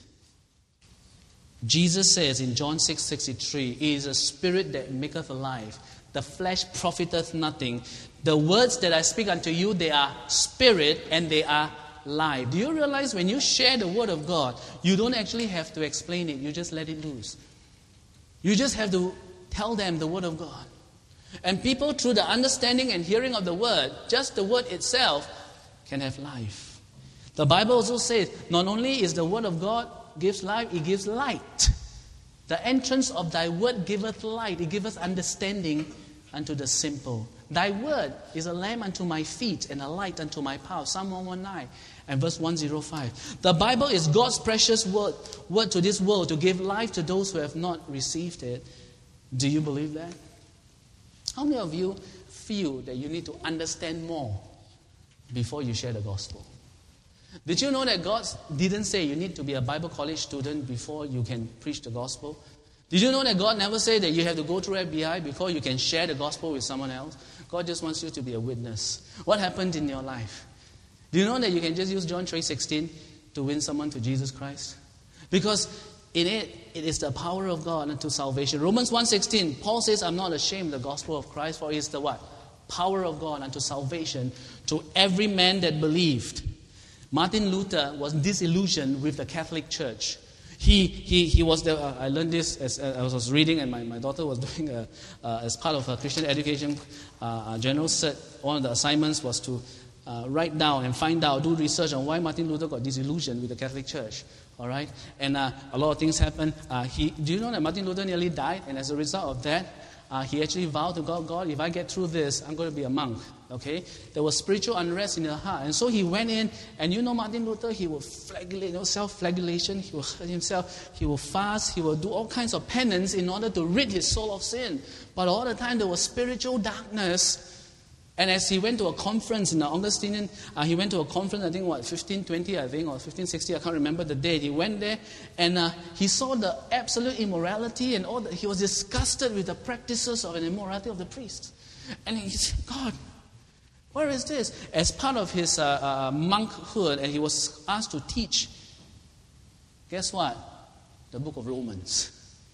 Jesus says in John 6:63, "It is a spirit that maketh alive. The flesh profiteth nothing. The words that I speak unto you, they are spirit and they are life." Do you realize when you share the Word of God, you don't actually have to explain it. You just let it loose. You just have to tell them the Word of God. And people, through the understanding and hearing of the Word, just the Word itself, can have life. The Bible also says, not only is the Word of God gives life, it gives light. The entrance of thy Word giveth light. It giveth understanding unto the simple. Thy Word is a lamp unto my feet and a light unto my path. Psalm 119 and verse 105. The Bible is God's precious word to this world to give life to those who have not received it. Do you believe that? How many of you feel that you need to understand more before you share the gospel? Did you know that God didn't say you need to be a Bible college student before you can preach the gospel? Did you know that God never said that you have to go through FBI before you can share the gospel with someone else? God just wants you to be a witness. What happened in your life? Do you know that you can just use John 3:16 to win someone to Jesus Christ? Because in it is the power of God unto salvation. Romans 1:16, Paul says, "I'm not ashamed of the gospel of Christ, for it is the what? Power of God unto salvation to every man that believed." Martin Luther was disillusioned with the Catholic Church. He was the. I learned this as I was reading, and my daughter was doing as part of her Christian education general cert. One of the assignments was to write down and find out, do research on why Martin Luther got disillusioned with the Catholic Church. All right, and a lot of things happened. Do you know that Martin Luther nearly died, and as a result of that, he actually vowed to God, "God, if I get through this, I'm going to be a monk." Okay, there was spiritual unrest in his heart, and so he went in. And you know, Martin Luther, he will flagellate, self-flagellation. He will hurt himself. He will fast. He will do all kinds of penance in order to rid his soul of sin. But all the time, there was spiritual darkness. And as he went to a conference in the Augustinian, he went to a conference, I think, 1520, or 1560, I can't remember the date. He went there, and he saw the absolute immorality, and he was disgusted with the practices of an immorality of the priests. And he said, "God, where is this?" As part of his monkhood, and he was asked to teach, guess what? The book of Romans.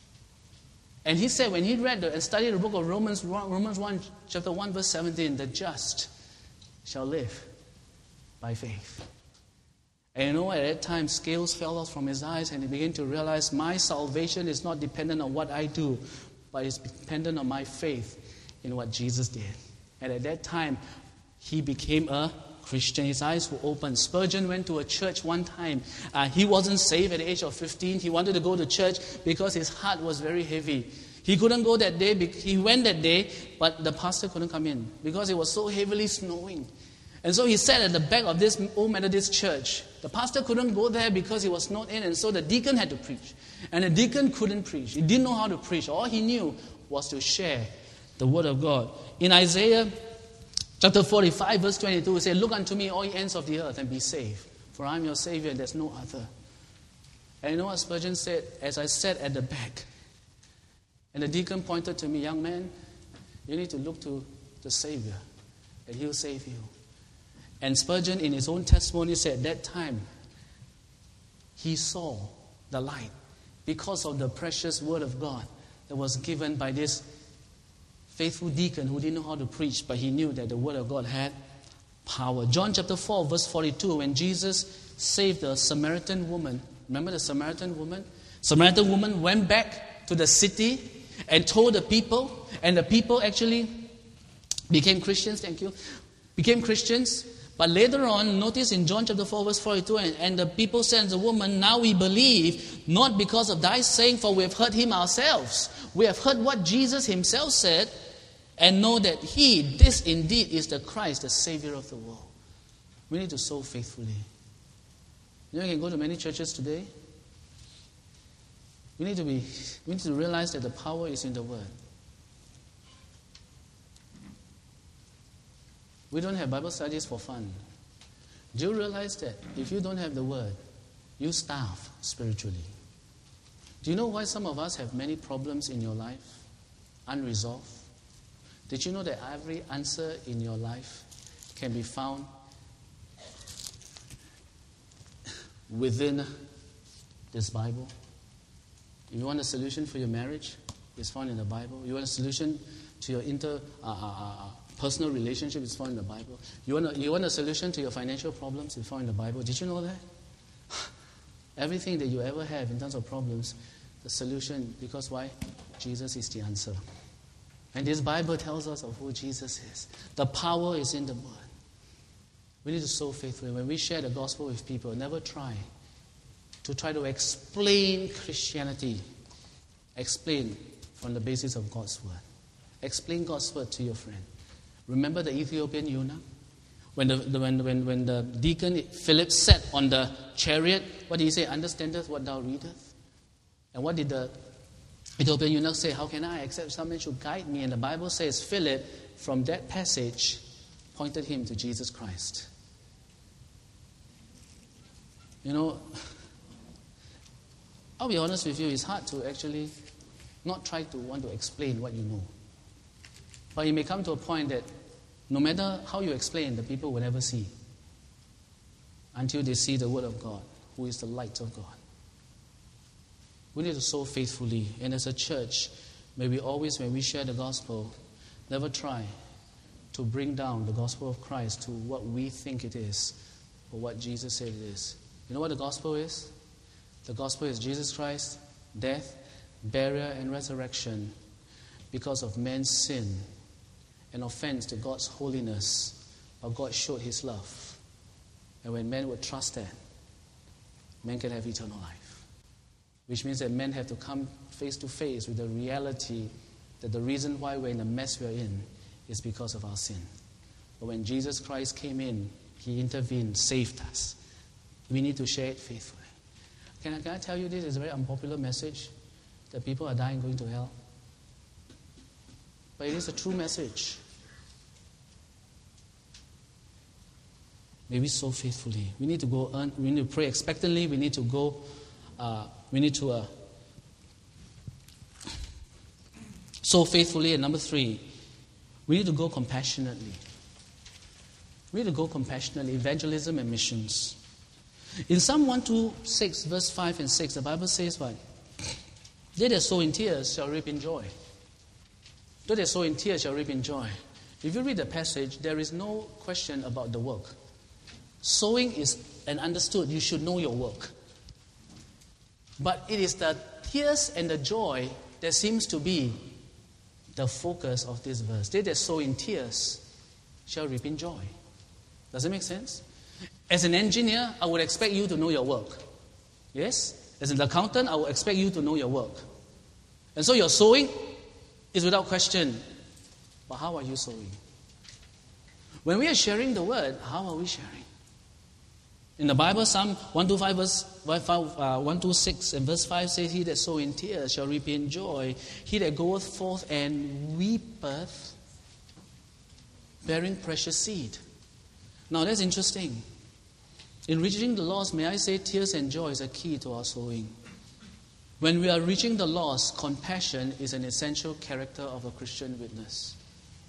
And he said when he read and studied the book of Romans 1, chapter 1, verse 17, "The just shall live by faith." And you know, at that time, scales fell off from his eyes, and he began to realize my salvation is not dependent on what I do, but it's dependent on my faith in what Jesus did. And at that time, he became a Christian. His eyes were open. Spurgeon went to a church one time. He wasn't saved at the age of 15. He wanted to go to church because his heart was very heavy. He couldn't go that day. He went that day, but the pastor couldn't come in because it was so heavily snowing. And so he sat at the back of this old Methodist church. The pastor couldn't go there because he was snowed in, and so the deacon had to preach. And the deacon couldn't preach. He didn't know how to preach. All he knew was to share the word of God. In Isaiah chapter 45, verse 22, it says, "Look unto me, all ye ends of the earth, and be saved. For I am your Savior, and there's no other." And you know what Spurgeon said? As I sat at the back, and the deacon pointed to me, "Young man, you need to look to the Savior, and He'll save you." And Spurgeon, in his own testimony, said at that time, he saw the light because of the precious word of God that was given by this faithful deacon who didn't know how to preach, but he knew that the word of God had power. John chapter 4, verse 42, when Jesus saved the Samaritan woman. Remember the Samaritan woman? Samaritan woman went back to the city and told the people, and the people actually became Christians, became Christians. But later on, notice in John chapter 4, verse 42, and the people said to the woman, now we believe, not because of thy saying, for we have heard him ourselves. We have heard what Jesus himself said, and know that this indeed is the Christ, the Savior of the world. We need to sow faithfully. You can go to many churches today. We need to realize that the power is in the Word. We don't have Bible studies for fun. Do you realize that if you don't have the Word, you starve spiritually? Do you know why some of us have many problems in your life, unresolved? Did you know that every answer in your life can be found within this Bible? If you want a solution for your marriage, it's found in the Bible. You want a solution to your personal relationship, it's found in the Bible. You want a solution to your financial problems, it's found in the Bible. Did you know that? Everything that you ever have in terms of problems, the solution, because why? Jesus is the answer. And this Bible tells us of who Jesus is. The power is in the Word. We need to sow faithfully. When we share the gospel with people, never try to explain Christianity. Explain from the basis of God's Word. Explain God's Word to your friend. Remember the Ethiopian eunuch? When the deacon Philip sat on the chariot, what did he say? Understandest what thou readest? And what did the Ethiopian eunuch say? How can I accept someone should guide me? And the Bible says Philip, from that passage, pointed him to Jesus Christ. You know, I'll be honest with you, it's hard to actually not try to want to explain what you know. But it may come to a point that no matter how you explain, the people will never see until they see the Word of God, who is the light of God. We need to sow faithfully. And as a church, may we always, when we share the gospel, never try to bring down the gospel of Christ to what we think it is or what Jesus said it is. You know what the gospel is? The gospel is Jesus Christ, death, burial, and resurrection because of man's sin and offense to God's holiness. But God showed His love. And when men would trust that, men can have eternal life. Which means that men have to come face to face with the reality that the reason why we're in the mess we're in is because of our sin. But when Jesus Christ came in, He intervened, saved us. We need to share it faithfully. Can I tell you this is a very unpopular message, that people are dying going to hell? But it is a true message. May we sow faithfully. We need to go earn, we need to pray expectantly, we need to go sow faithfully. And number 3, we need to go compassionately. We need to go compassionately. Evangelism and missions. In Psalm 126, verse 5 and 6, the Bible says what? They that sow in tears shall reap in joy. They that sow in tears shall reap in joy. If you read the passage, there is no question about the work. Sowing is and understood. You should know your work. But it is the tears and the joy that seems to be the focus of this verse. They that sow in tears shall reap in joy. Does it make sense? As an engineer, I would expect you to know your work. Yes? As an accountant, I would expect you to know your work. And so your sowing is without question. But how are you sowing? When we are sharing the word, how are we sharing? In the Bible, Psalm 126 and verse 5 says, He that sow in tears shall reap in joy. He that goeth forth and weepeth, bearing precious seed. Now that's interesting. In reaching the lost, may I say tears and joy is a key to our sowing. When we are reaching the lost, compassion is an essential character of a Christian witness.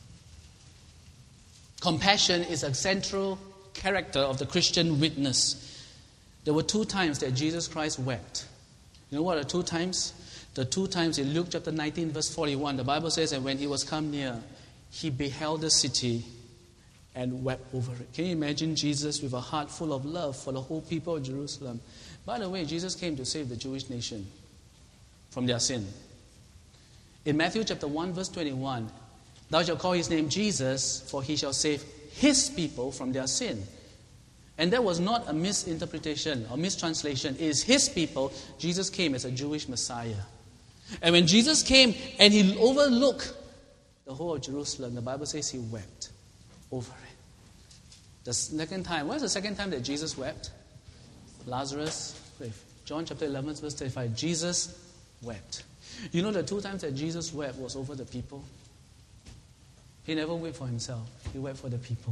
Compassion is a central character of the Christian witness. There were 2 times that Jesus Christ wept. You know what are 2 times? The 2 times in Luke chapter 19 verse 41, the Bible says, and when He was come near, He beheld the city and wept over it. Can you imagine Jesus with a heart full of love for the whole people of Jerusalem? By the way, Jesus came to save the Jewish nation from their sin. In Matthew chapter 1 verse 21, thou shalt call his name Jesus, for he shall save his people from their sin. And that was not a misinterpretation or mistranslation. It is his people. Jesus came as a Jewish Messiah. And when Jesus came and he overlooked the whole of Jerusalem, the Bible says he wept over it. The second time, when's the second time that Jesus wept? Lazarus' grave. John chapter 11 verse 35. Jesus wept. You know the two times that Jesus wept was over the people. He never wept for himself. He wept for the people.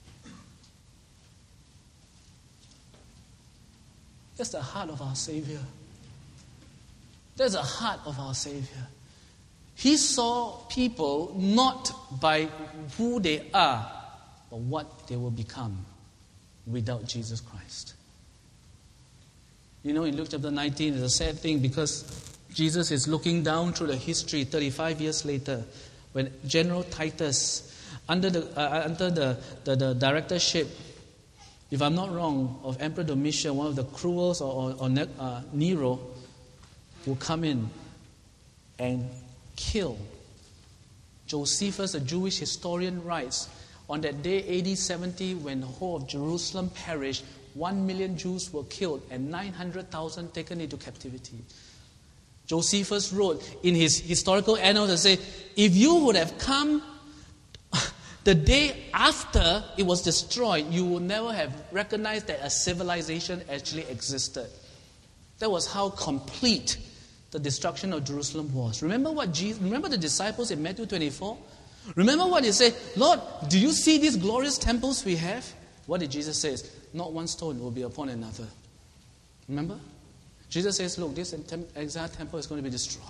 That's the heart of our Savior. That's the heart of our Savior. He saw people not by who they are, but what they will become without Jesus Christ. You know, in Luke chapter 19, it's a sad thing because Jesus is looking down through the history 35 years later when General Titus, under the directorship, if I'm not wrong, of Emperor Domitian, one of the cruels, or Nero, will come in and kill. Josephus, a Jewish historian, writes, on that day, AD 70, when the whole of Jerusalem perished, 1 million Jews were killed and 900,000 taken into captivity. Josephus wrote in his historical annals and said, if you would have come the day after it was destroyed, you would never have recognized that a civilization actually existed. That was how complete the destruction of Jerusalem was. Remember the disciples in Matthew 24? Remember what they said, Lord, do you see these glorious temples we have? What did Jesus say? Not one stone will be upon another. Remember? Jesus says, look, this exact temple is going to be destroyed.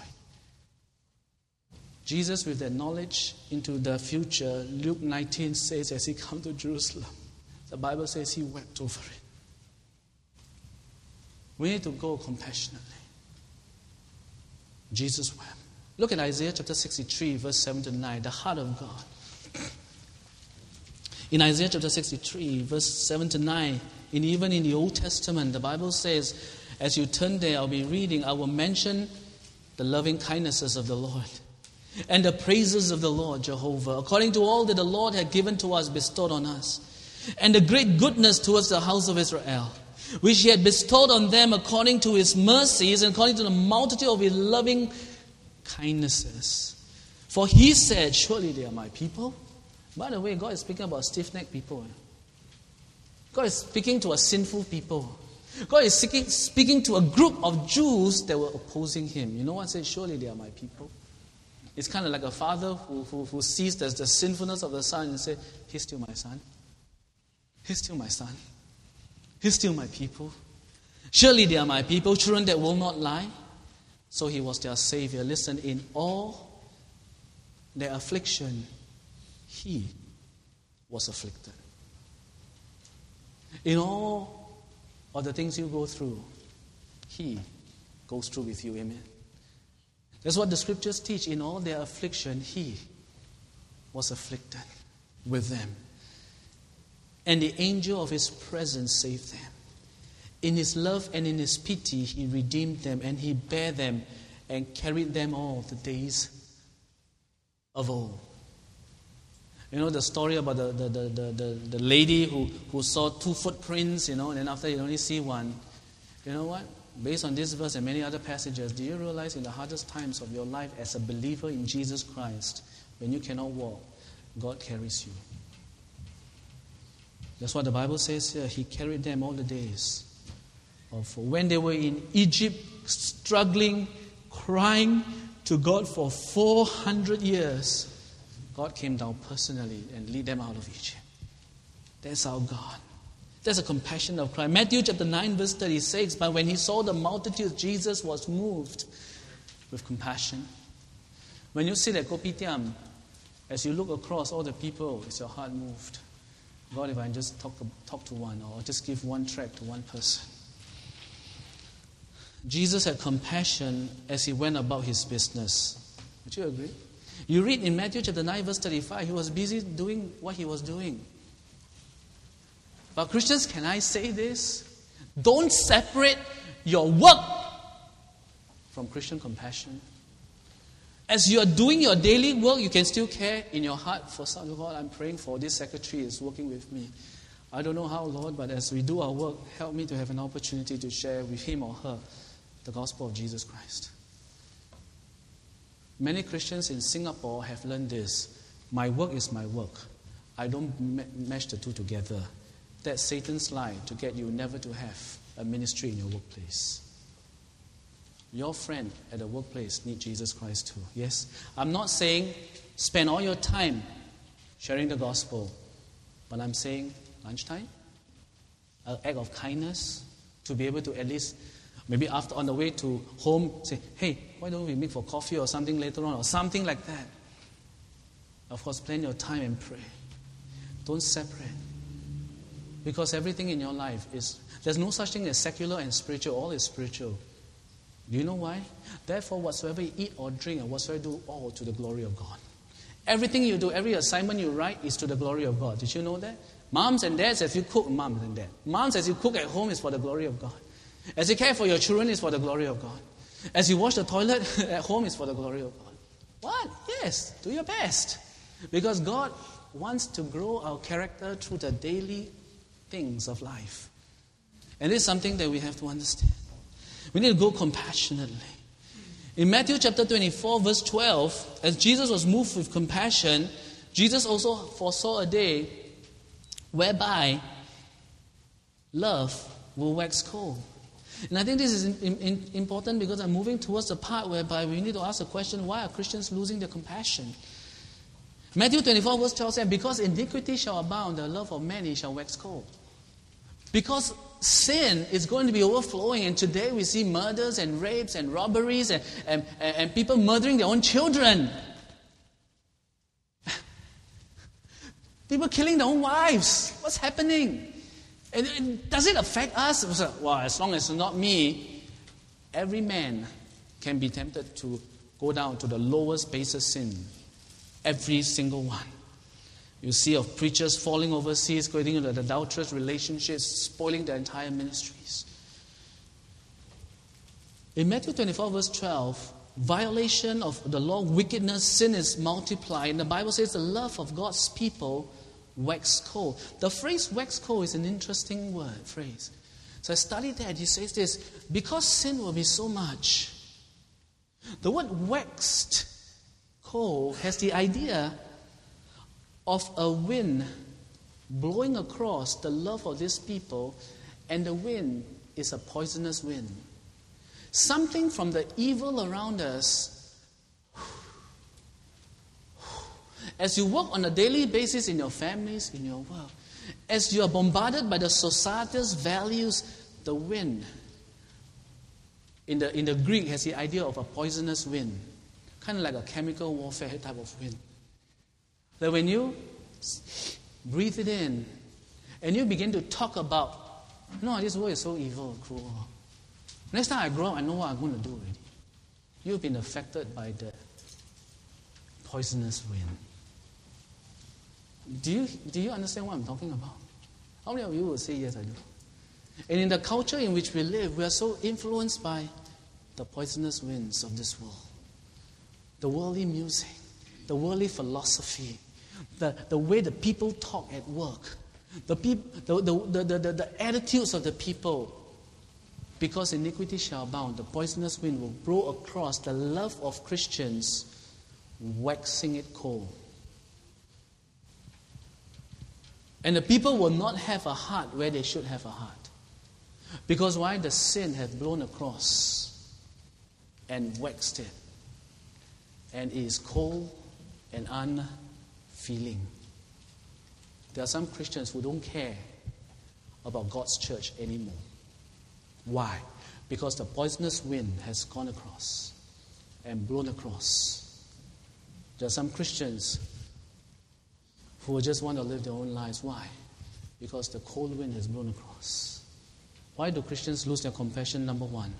Jesus, with that knowledge into the future, Luke 19 says, as he comes to Jerusalem, the Bible says he wept over it. We need to go compassionately. Jesus wept. Look at Isaiah chapter 63, verse 7 to 9, the heart of God. In Isaiah chapter 63, verse 7 to 9, and even in the Old Testament, the Bible says, as you turn there, I'll be reading, I will mention the loving kindnesses of the Lord and the praises of the Lord Jehovah, according to all that the Lord had given to us, bestowed on us, and the great goodness towards the house of Israel, which he had bestowed on them according to his mercies and according to the multitude of his loving kindnesses. For he said, surely they are my people. By the way, God is speaking about stiff-necked people. God is speaking to a sinful people. God is speaking to a group of Jews that were opposing him. You know what? Says, surely they are my people. It's kind of like a father who sees the sinfulness of the son and says, he's still my son. He's still my son. He's still my people. Surely they are my people, children that will not lie. So he was their Savior. Listen, in all their affliction, he was afflicted. In all of the things you go through, he goes through with you. Amen. That's what the scriptures teach. In all their affliction, he was afflicted with them. And the angel of his presence saved them. In his love and in his pity, he redeemed them, and he bare them and carried them all the days of old. You know the story about the lady who saw 2 footprints, and then after you only see one. You know what? Based on this verse and many other passages, do you realize in the hardest times of your life as a believer in Jesus Christ, when you cannot walk, God carries you? That's what the Bible says here. He carried them all the days. When they were in Egypt, struggling, crying to God for 400 years, God came down personally and lead them out of Egypt. That's our God. That's the compassion of Christ. Matthew chapter 9 verse 36, but when he saw the multitudes, Jesus was moved with compassion. When you sit at Kopitiam, as you look across all the people, is your heart moved? God, if I just talk to one, or just give one tract to one person. Jesus had compassion as he went about his business. Would you agree? You read in Matthew chapter 9 verse 35, he was busy doing what he was doing. But Christians, can I say this? Don't separate your work from Christian compassion. As you are doing your daily work, you can still care in your heart for some. Lord, I'm praying for this secretary is working with me. I don't know how, Lord, but as we do our work, help me to have an opportunity to share with him or her the gospel of Jesus Christ. Many Christians in Singapore have learned this. My work is my work. I don't mesh the two together. That's Satan's lie to get you never to have a ministry in your workplace. Your friend at the workplace needs Jesus Christ too. Yes? I'm not saying spend all your time sharing the gospel, but I'm saying lunchtime, an act of kindness to be able to at least, maybe after on the way to home, say, hey, why don't we meet for coffee or something later on, or something like that. Of course, plan your time and pray. Don't separate. Because everything in your life there's no such thing as secular and spiritual. All is spiritual. Do you know why? Therefore, whatsoever you eat or drink and whatsoever you do, all to the glory of God. Everything you do, every assignment you write is to the glory of God. Did you know that? Moms and dads, as you cook, moms and dads. Moms, as you cook at home, is for the glory of God. As you care for your children, is for the glory of God. As you wash the toilet at home, is for the glory of God. What? Yes, do your best. Because God wants to grow our character through the daily things of life. And this is something that we have to understand. We need to go compassionately. In Matthew chapter 24, verse 12, as Jesus was moved with compassion, Jesus also foresaw a day whereby love will wax cold. And I think this is important because I'm moving towards the part whereby we need to ask the question, why are Christians losing their compassion? Matthew 24, verse 12 says, because iniquity shall abound, the love of many shall wax cold. Because sin is going to be overflowing, and today we see murders and rapes and robberies and people murdering their own children. People killing their own wives. What's happening? And does it affect us? Well, as long as it's not me, every man can be tempted to go down to the lowest, basest sin. Every single one. You see of preachers falling overseas, going into adulterous relationships, spoiling their entire ministries. In Matthew 24, verse 12, violation of the law, wickedness, sin is multiplied. And the Bible says the love of God's people wax cold. The phrase wax cold is an interesting phrase. So I studied that. He says this, because sin will be so much. The word waxed cold has the idea of a wind blowing across the love of these people, and the wind is a poisonous wind. Something from the evil around us. As you work on a daily basis in your families, in your work, as you are bombarded by the society's values, the wind, in the Greek, has the idea of a poisonous wind. Kind of like a chemical warfare type of wind. That when you breathe it in and you begin to talk about, no, this world is so evil and cruel. Next time I grow up, I know what I'm going to do already. You've been affected by the poisonous wind. Do you understand what I'm talking about? How many of you will say, yes, I do? And in the culture in which we live, we are so influenced by the poisonous winds of this world. The worldly music, the worldly philosophy, the way the people talk at work, the attitudes of the people. Because iniquity shall abound, the poisonous wind will blow across the love of Christians, waxing it cold. And the people will not have a heart where they should have a heart. Because why? The sin has blown across and waxed it. And it is cold and unfeeling. There are some Christians who don't care about God's church anymore. Why? Because the poisonous wind has gone across and blown across. There are some Christians who just want to live their own lives. Why? Because the cold wind has blown across. Why do Christians lose their compassion? Number one,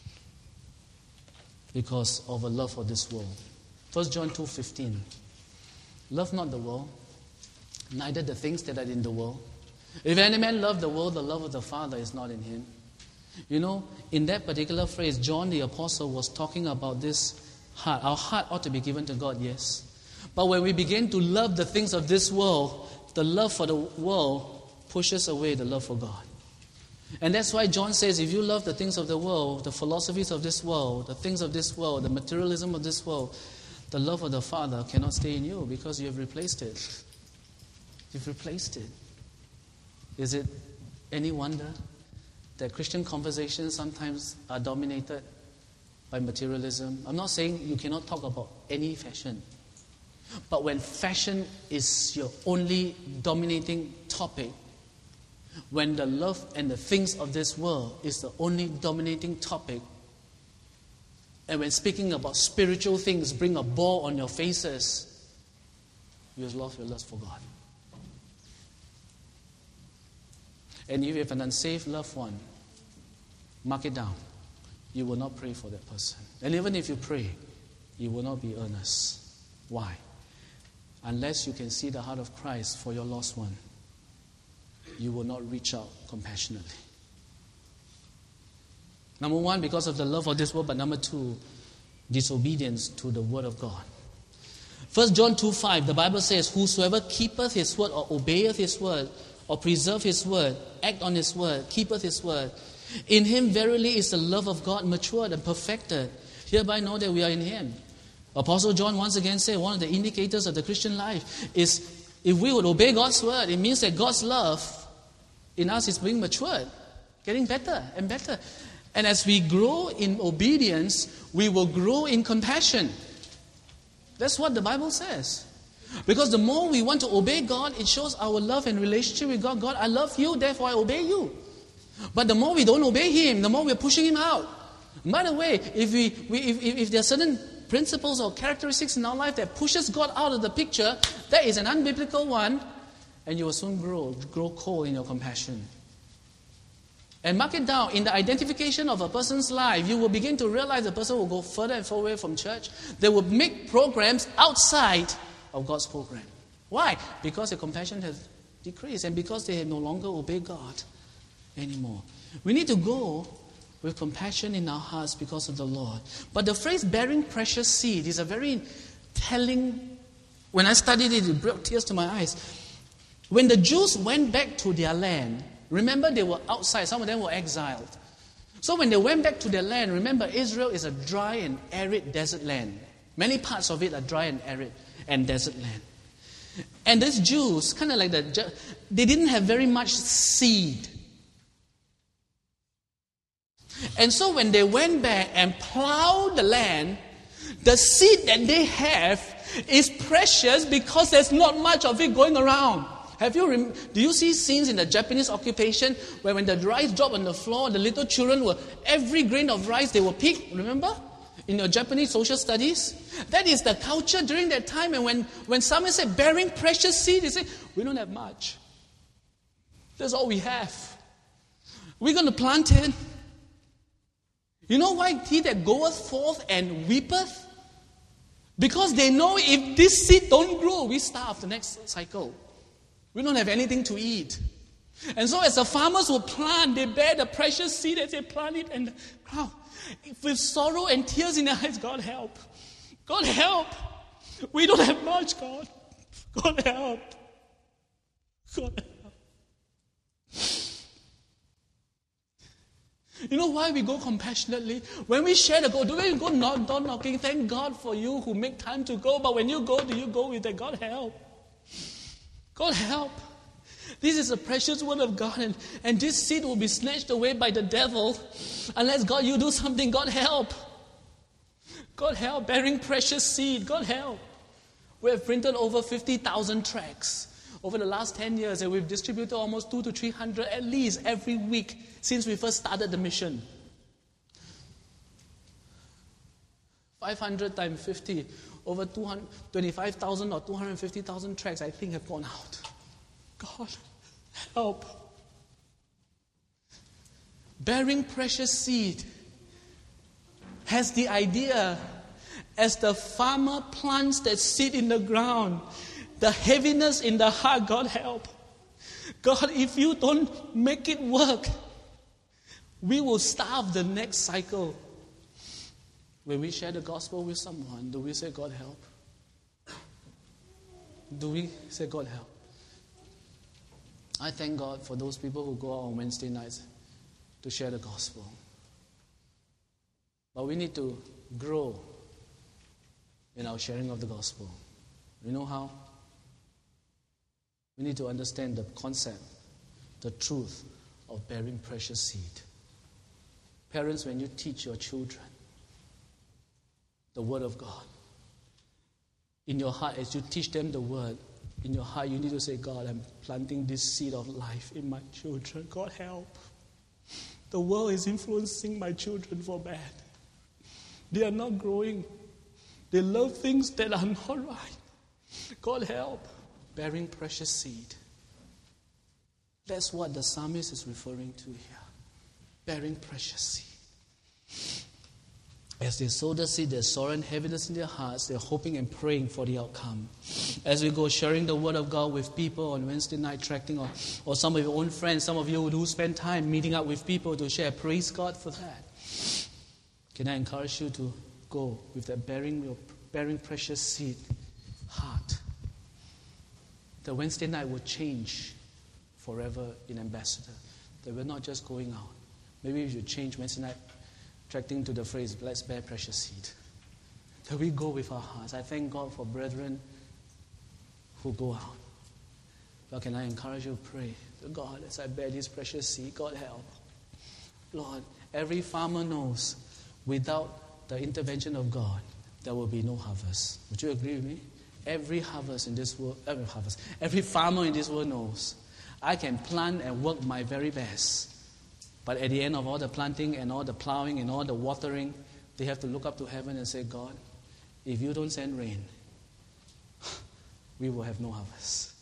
because of a love for this world. 1 John 2:15. Love not the world, neither the things that are in the world. If any man love the world, the love of the Father is not in him. You know, in that particular phrase, John the Apostle was talking about this heart. Our heart ought to be given to God, yes. But when we begin to love the things of this world, the love for the world pushes away the love for God. And that's why John says, if you love the things of the world, the philosophies of this world, the things of this world, the materialism of this world, the love of the Father cannot stay in you because you have replaced it. You've replaced it. Is it any wonder that Christian conversations sometimes are dominated by materialism? I'm not saying you cannot talk about any fashion. But when fashion is your only dominating topic, when the love and the things of this world is the only dominating topic, and when speaking about spiritual things bring a ball on your faces, you have lost your lust for God. And if you have an unsaved loved one, mark it down. You will not pray for that person. And even if you pray, you will not be earnest. Why? Unless you can see the heart of Christ for your lost one, you will not reach out compassionately. Number one, because of the love of this world, but number two, disobedience to the word of God. 1 John 2:5, the Bible says, whosoever keepeth his word or obeyeth his word or preserve his word, act on his word, keepeth his word, in him verily is the love of God matured and perfected. Hereby know that we are in him. Apostle John once again said one of the indicators of the Christian life is if we would obey God's word, it means that God's love in us is being matured, getting better and better. And as we grow in obedience, we will grow in compassion. That's what the Bible says. Because the more we want to obey God, it shows our love and relationship with God. God, I love you, therefore I obey you. But the more we don't obey Him, the more we're pushing Him out. By the way, if there are certain principles or characteristics in our life that pushes God out of the picture, that is an unbiblical one, and you will soon grow cold in your compassion. And mark it down, in the identification of a person's life, you will begin to realize the person will go further and further away from church. They will make programs outside of God's program. Why? Because their compassion has decreased and because they have no longer obeyed God anymore. We need to go with compassion in our hearts because of the Lord. But the phrase bearing precious seed is a very telling. When I studied it, it brought tears to my eyes. When the Jews went back to their land, remember they were outside, some of them were exiled. So when they went back to their land, remember Israel is a dry and arid desert land. Many parts of it are dry and arid and desert land. And these Jews, kind of like they didn't have very much seed. And so when they went back and plowed the land, the seed that they have is precious because there's not much of it going around. Do you see scenes in the Japanese occupation where when the rice dropped on the floor, the little children every grain of rice they will pick, remember? In your Japanese social studies? That is the culture during that time. And when someone said bearing precious seed, they say, we don't have much. That's all we have. We're going to plant it. You know why he that goeth forth and weepeth? Because they know if this seed don't grow, we starve the next cycle. We don't have anything to eat. And so as the farmers will plant, they bear the precious seed as they plant it and the ground. With sorrow and tears in their eyes, God help. God help. We don't have much, God. God help. God help. You know why we go compassionately? When we share the gospel, do we go door knocking? Thank God for you who make time to go. But when you go, do you go with that? God help. God help. This is a precious word of God, and this seed will be snatched away by the devil unless God, you do something. God help. God help. Bearing precious seed. God help. We have printed over 50,000 tracts over the last 10 years, and we've distributed almost 200 to 300 at least every week since we first started the mission. 500 times 50, over 225,000 or 250,000 tracts, I think, have gone out. God, help. Bearing precious seed has the idea, as the farmer plants that seed in the ground, the heaviness in the heart, God help. God, if you don't make it work, we will starve the next cycle. When we share the gospel with someone, do we say, God help? Do we say, God help? I thank God for those people who go out on Wednesday nights to share the gospel. But we need to grow in our sharing of the gospel. You know how? We need to understand the concept, the truth of bearing precious seed. Parents, when you teach your children the Word of God, in your heart, as you teach them the Word, in your heart, you need to say, God, I'm planting this seed of life in my children. God, help. The world is influencing my children for bad. They are not growing. They love things that are not right. God, help. Bearing precious seed. That's what the psalmist is referring to here. Bearing precious seed. As they sow the seed, there's sorrow and heaviness in their hearts. They're hoping and praying for the outcome. As we go sharing the Word of God with people on Wednesday night tracting, or some of your own friends, some of you who do spend time meeting up with people to share, praise God for that. Can I encourage you to go with that bearing precious seed heart? The Wednesday night will change forever in Ambassador. That we're not just going out. Maybe we should change Wednesday night tracting to the phrase, let's bear precious seed. That we go with our hearts. I thank God for brethren who go out. But can I encourage you to pray to God as I bear this precious seed? God, help. Lord, every farmer knows without the intervention of God, there will be no harvest. Would you agree with me? Every harvest in this world, every farmer in this world knows I can plant and work my very best. But at the end of all the planting and all the plowing and all the watering, they have to look up to heaven and say, God, if you don't send rain, we will have no harvest.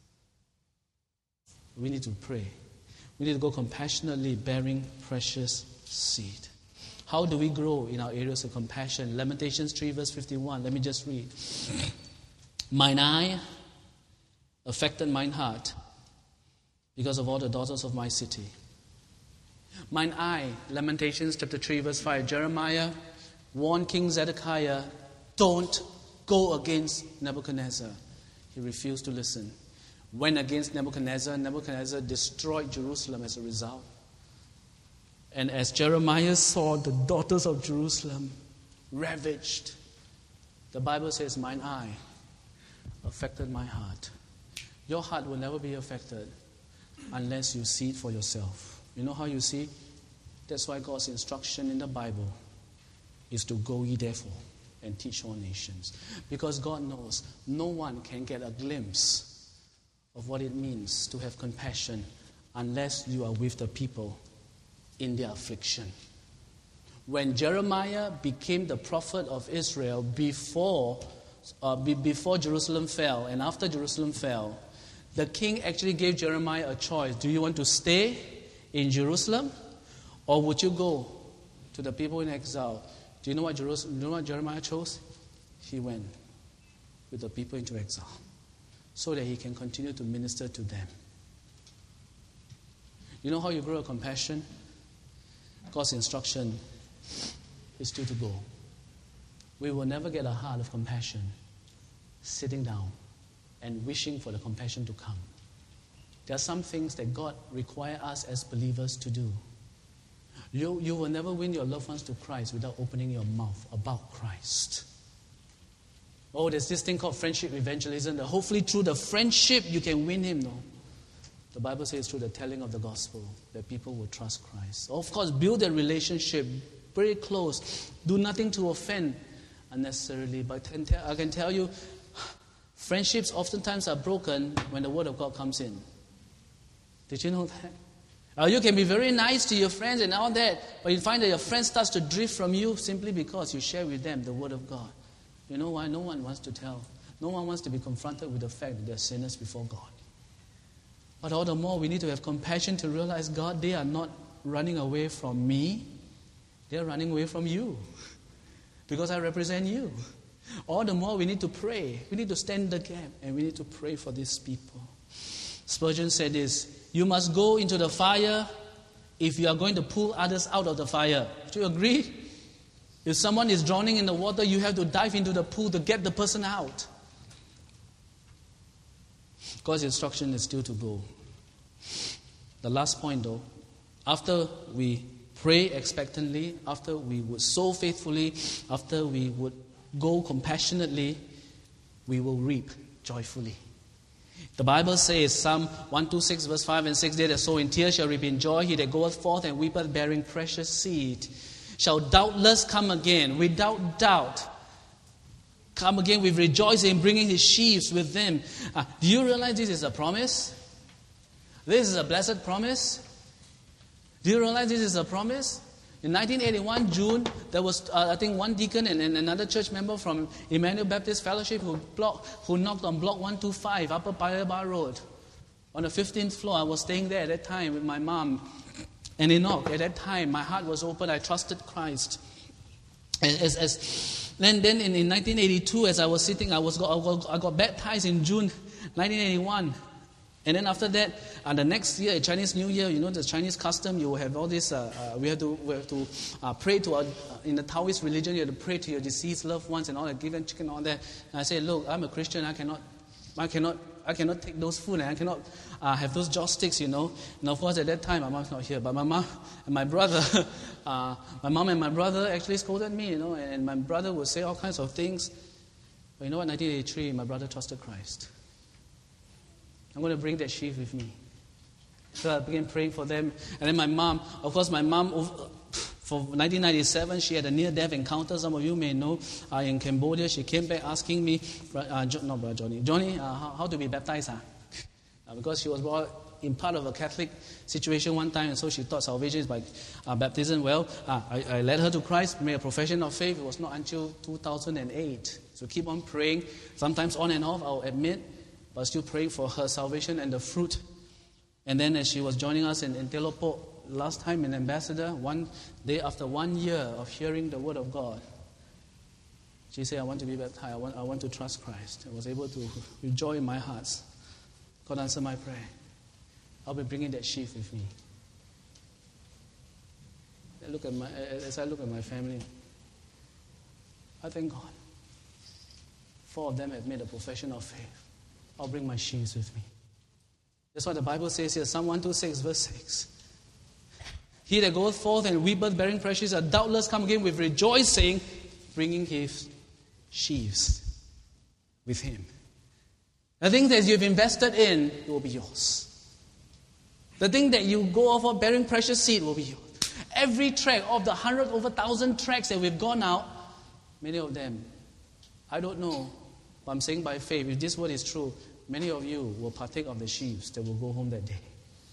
We need to pray. We need to go compassionately bearing precious seed. How do we grow in our areas of compassion? Lamentations 3 verse 51. Let me just read. Mine eye affected mine heart because of all the daughters of my city. Mine eye, Lamentations chapter 3 verse 5. Jeremiah warned King Zedekiah, don't go against Nebuchadnezzar. He refused to listen. Went against Nebuchadnezzar. Nebuchadnezzar destroyed Jerusalem as a result. And as Jeremiah saw the daughters of Jerusalem ravaged, the Bible says, mine eye affected my heart. Your heart will never be affected unless you see it for yourself. You know how you see? That's why God's instruction in the Bible is to go ye therefore and teach all nations. Because God knows no one can get a glimpse of what it means to have compassion unless you are with the people in their affliction. When Jeremiah became the prophet of Israel before Jerusalem fell and after Jerusalem fell, the king actually gave Jeremiah a choice. Do you want to stay in Jerusalem or would you go to the people in exile? Do you know what Jeremiah chose? He went with the people into exile so that he can continue to minister to them. You know how you grow a compassion? God's instruction is still to go. We will never get a heart of compassion sitting down and wishing for the compassion to come. There are some things that God requires us as believers to do. You will never win your loved ones to Christ without opening your mouth about Christ. Oh, there's this thing called friendship evangelism. That hopefully through the friendship you can win him. No. The Bible says through the telling of the gospel that people will trust Christ. Of course, build a relationship very close. Do nothing to offend unnecessarily. But I can tell you, friendships oftentimes are broken when the word of God comes in. Did you know that? You can be very nice to your friends and all that, but you find that your friend starts to drift from you simply because you share with them the word of God. You know why? No one wants to tell. No one wants to be confronted with the fact that they're sinners before God. But all the more we need to have compassion to realize, God, they are not running away from me. They are running away from you. Because I represent you. All the more we need to pray. We need to stand the gap and we need to pray for these people. Spurgeon said this: you must go into the fire if you are going to pull others out of the fire. Do you agree? If someone is drowning in the water, you have to dive into the pool to get the person out. God's instruction is still to go. The last point though, after we pray expectantly, after we would sow faithfully, after we would go compassionately, we will reap joyfully. The Bible says, Psalm 126 verse 5 and 6, they that sow in tears shall reap in joy. He that goeth forth and weepeth bearing precious seed shall doubtless come again, without doubt. Come again with rejoicing, bringing his sheaves with them. Do you realize this is a promise? This is a blessed promise. Do you realize this is a promise? In 1981, June, there was, I think, one deacon and another church member from Emmanuel Baptist Fellowship who knocked on Block 125, Upper Paya Lebar Road. On the 15th floor, I was staying there at that time with my mom. And they knocked. At that time, my heart was open. I trusted Christ. Then in 1982, as I was sitting, I got baptized in June 1981. And then after that, the next year, Chinese New Year, you know the Chinese custom, you will have all this, we have to pray to in the Taoist religion, you have to pray to your deceased loved ones and all that, give them chicken and all that. And I said, look, I'm a Christian, I cannot take those food, and I cannot have those joss sticks, you know. And of course, at that time, my mom's not here, but my mom and my brother, actually scolded me, you know, and my brother would say all kinds of things. But you know what, 1983, my brother trusted Christ. I'm going to bring that sheaf with me. So I began praying for them. And then my mom, for 1997, she had a near-death encounter. Some of you may know in Cambodia. She came back asking me, Johnny, how to be baptized? Because she was brought in part of a Catholic situation one time, and so she thought salvation is by baptism. Well, I led her to Christ, made a profession of faith. It was not until 2008. So keep on praying, sometimes on and off, I'll admit, but still praying for her salvation and the fruit. And then as she was joining us in Telopok last time in Ambassador, one day after 1 year of hearing the word of God, she said, I want to be baptized. I want to trust Christ. I was able to, with joy in my heart, God answered my prayer. I'll be bringing that sheaf with me. As I look at my family, I thank God. 4 of them have made a profession of faith. I'll bring my sheaves with me. That's what the Bible says here, Psalm 126, verse 6. He that goeth forth and weepeth, bearing precious, shall doubtless come again with rejoicing, bringing his sheaves with him. The thing that you've invested in will be yours. The thing that you go off of bearing precious seed will be yours. Every track of the 100 over 1,000 tracks that we've gone out, many of them, I don't know, but I'm saying by faith, if this word is true, many of you will partake of the sheaves that will go home that day.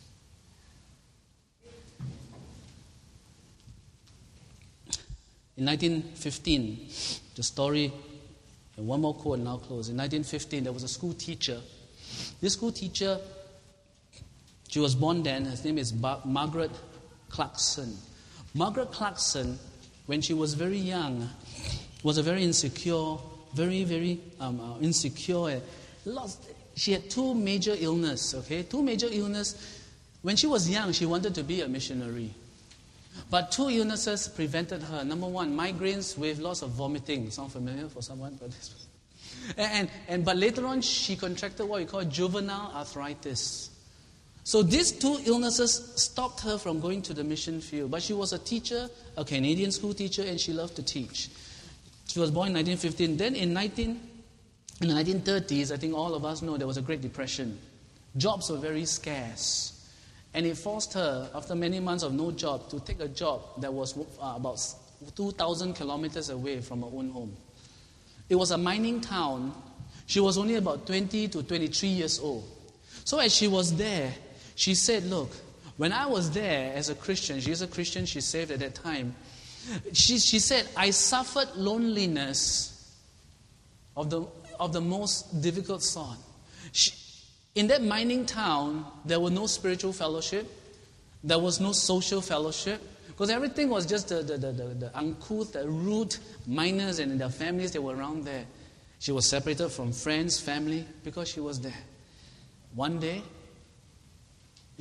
In 1915, the story, and one more quote and I'll close. In 1915, there was a school teacher. This school teacher, she was born then, her name is Margaret Clarkson. Margaret Clarkson, when she was very young, was a very insecure, very insecure. She had 2 major illnesses, okay? 2 major illnesses. When she was young, she wanted to be a missionary. But 2 illnesses prevented her. Number 1, migraines with lots of vomiting. Sound familiar for someone? But later on, she contracted what we call juvenile arthritis. So these 2 illnesses stopped her from going to the mission field. But she was a teacher, a Canadian school teacher, and she loved to teach. She was born in 1915. Then in the 1930s, I think all of us know there was a Great Depression. Jobs were very scarce. And it forced her, after many months of no job, to take a job that was about 2,000 kilometers away from her own home. It was a mining town. She was only about 20 to 23 years old. So as she was there, she said, look, when I was there as a Christian, she's a Christian, she's saved at that time, she said, I suffered loneliness of the most difficult sort. In that mining town, there was no spiritual fellowship. There was no social fellowship. Because everything was just the uncouth, the rude miners and their families that were around there. She was separated from friends, family, because she was there. One day,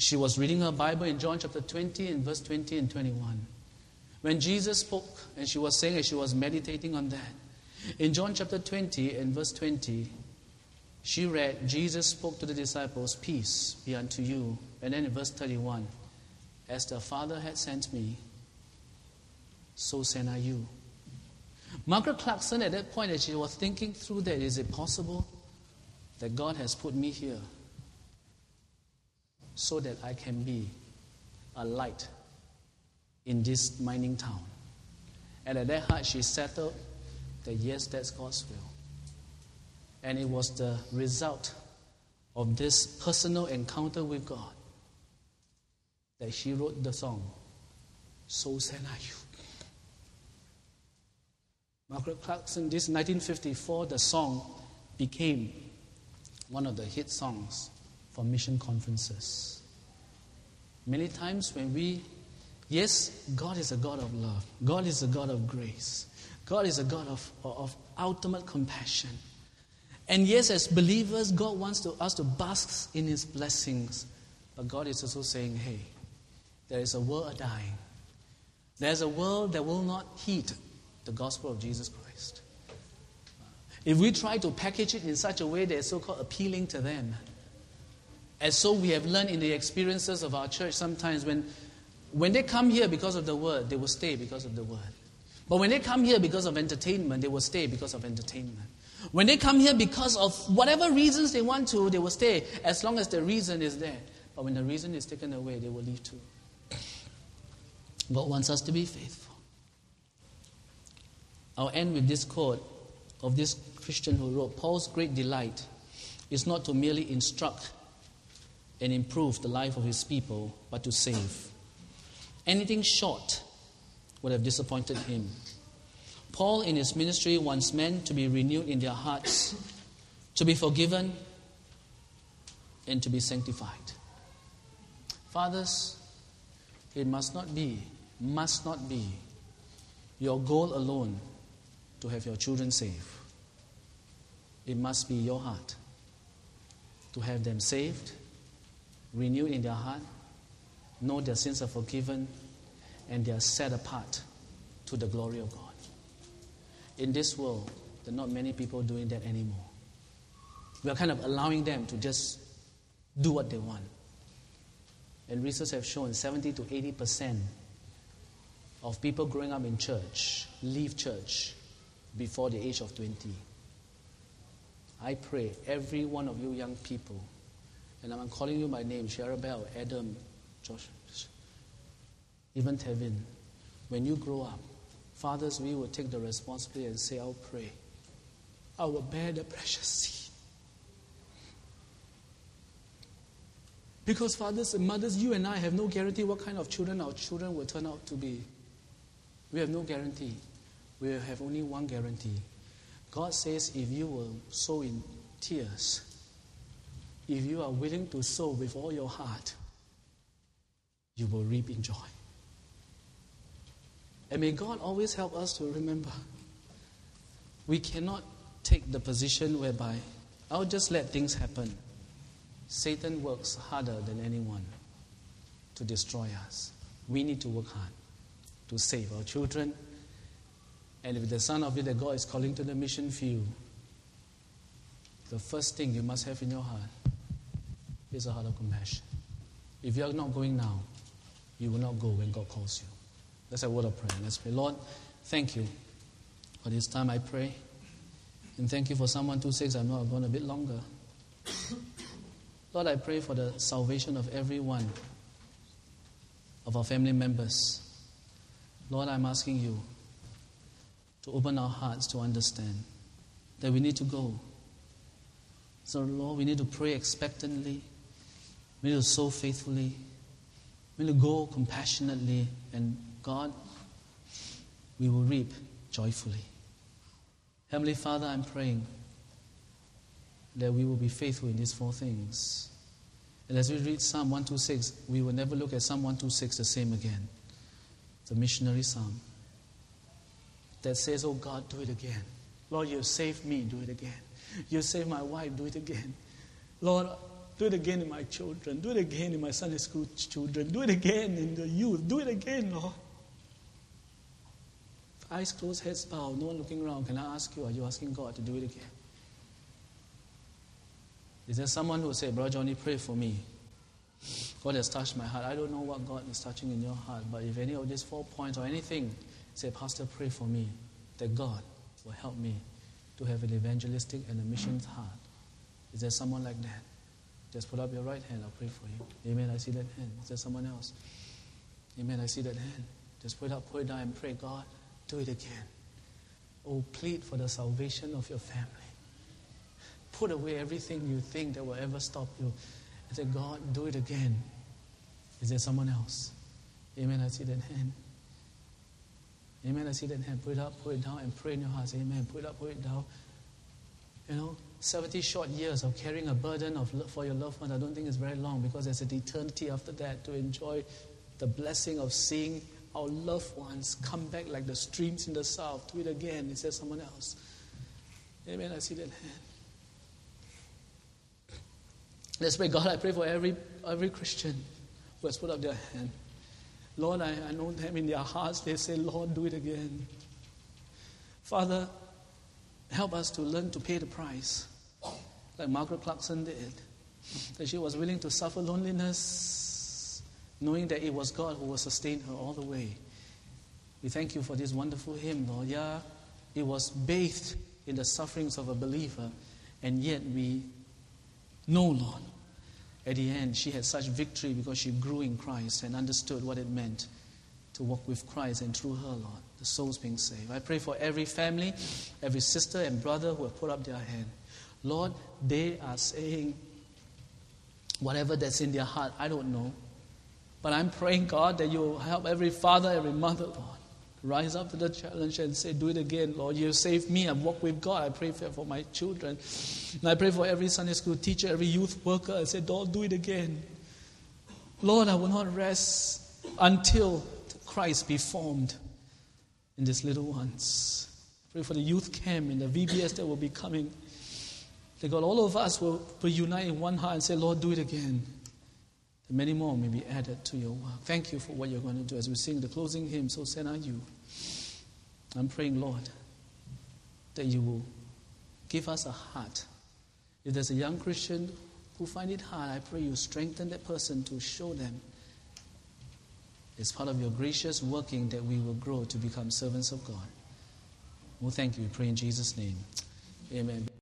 she was reading her Bible in John chapter 20 and verse 20 and 21. When Jesus spoke, and she was saying, as she was meditating on that, in John chapter 20 and verse 20, she read, Jesus spoke to the disciples, peace be unto you. And then in verse 31, as the Father had sent me, so send I you. Margaret Clarkson, at that point, as she was thinking through that, is it possible that God has put me here so that I can be a light in this mining town? And at that heart, she settled that yes, that's God's will. And it was the result of this personal encounter with God that she wrote the song, So Send I You. Margaret Clarkson, this 1954, the song became one of the hit songs for mission conferences. Many times when yes, God is a God of love. God is a God of grace. God is a God of ultimate compassion. And yes, as believers, God wants us to bask in His blessings. But God is also saying, hey, there is a world dying. There's a world that will not heed the gospel of Jesus Christ. If we try to package it in such a way that is so-called appealing to them, as so we have learned in the experiences of our church sometimes, when they come here because of the word, they will stay because of the word. But when they come here because of entertainment, they will stay because of entertainment. When they come here because of whatever reasons they want to, they will stay as long as the reason is there. But when the reason is taken away, they will leave too. God wants us to be faithful. I'll end with this quote of this Christian who wrote, Paul's great delight is not to merely instruct and improve the life of his people, but to save. Anything short would have disappointed him. Paul in his ministry wants men to be renewed in their hearts, to be forgiven, and to be sanctified. Fathers, it must not be your goal alone to have your children saved. It must be your heart to have them saved, renewed in their heart, know their sins are forgiven, and they are set apart to the glory of God. In this world, there are not many people doing that anymore. We are kind of allowing them to just do what they want. And research have shown 70 to 80% of people growing up in church leave church before the age of 20. I pray every one of you young people, and I'm calling you by name, Cherubel, Adam, Josh, even Tevin, when you grow up, fathers, we will take the responsibility and say, I'll pray. I will bear the precious seed. Because fathers and mothers, you and I have no guarantee what kind of children our children will turn out to be. We have no guarantee. We have only one guarantee. God says if you will sow in tears, if you are willing to sow with all your heart, you will reap in joy. And may God always help us to remember, we cannot take the position whereby I'll just let things happen. Satan works harder than anyone to destroy us. We need to work hard to save our children. And if the son of it that God is calling to the mission field, the first thing you must have in your heart is a heart of compassion. If you are not going now, you will not go when God calls you. That's a word of prayer. Let's pray. Lord, thank you for this time, I pray. And thank you for Psalm 126. I'm not going a bit longer. Lord, I pray for the salvation of every one of our family members. Lord, I'm asking you to open our hearts to understand that we need to go. So, Lord, we need to pray expectantly. We need to sow faithfully. We need to go compassionately. And God, we will reap joyfully. Heavenly Father, I'm praying that we will be faithful in these four things. And as we read Psalm 126, we will never look at Psalm 126 the same again. The missionary psalm that says, oh God, do it again. Lord, you saved me, do it again. You saved my wife, do it again. Lord, Do it again in my children. Do it again in my Sunday school children. Do it again in the youth. Do it again, Lord. Eyes closed, heads bowed, no one looking around. Can I ask you, are you asking God to do it again? Is there someone who will say, Brother Johnny, pray for me? God has touched my heart. I don't know what God is touching in your heart, but if any of these 4 points or anything, say, Pastor, pray for me, that God will help me to have an evangelistic and a missions heart. Is there someone like that? Just put up your right hand, I'll pray for you. Amen, I see that hand. Is there someone else? Amen, I see that hand. Just put it down and pray, God, do it again. Oh, plead for the salvation of your family. Put away everything you think that will ever stop you. And say, God, do it again. Is there someone else? Amen, I see that hand. Amen, I see that hand. Put it up, put it down, and pray in your heart. Amen, put it up, put it down. 70 short years of carrying a burden for your loved ones, I don't think it's very long, because there's an eternity after that to enjoy the blessing of seeing our loved ones come back like the streams in the south. Do it again. Is there someone else? Amen, I see that hand. Let's pray. God, I pray for every Christian who has put up their hand. Lord, I know them in their hearts. They say, Lord, do it again. Father, help us to learn to pay the price, like Margaret Clarkson did. That she was willing to suffer loneliness, knowing that it was God who will sustain her all the way. We thank you for this wonderful hymn, Lord. Yeah, it was bathed in the sufferings of a believer, and yet we know, Lord, at the end she had such victory because she grew in Christ and understood what it meant to walk with Christ, and through her, Lord, the souls being saved. I pray for every family, every sister and brother who have put up their hand. Lord, they are saying whatever that's in their heart, I don't know. But I'm praying, God, that you will help every father, every mother, Lord, rise up to the challenge and say, do it again, Lord. You saved me. I've walked with God. I pray for my children. And I pray for every Sunday school teacher, every youth worker. I say, Lord, do it again. Lord, I will not rest until Christ be formed in these little ones. Pray for the youth camp and the VBS that will be coming. That God, all of us will unite in one heart and say, Lord, do it again. That many more may be added to your work. Thank you for what you're going to do as we sing the closing hymn, So Send I You. I'm praying, Lord, that you will give us a heart. If there's a young Christian who find it hard, I pray you strengthen that person to show them it's part of your gracious working that we will grow to become servants of God. Well, thank you. We pray in Jesus' name. Amen.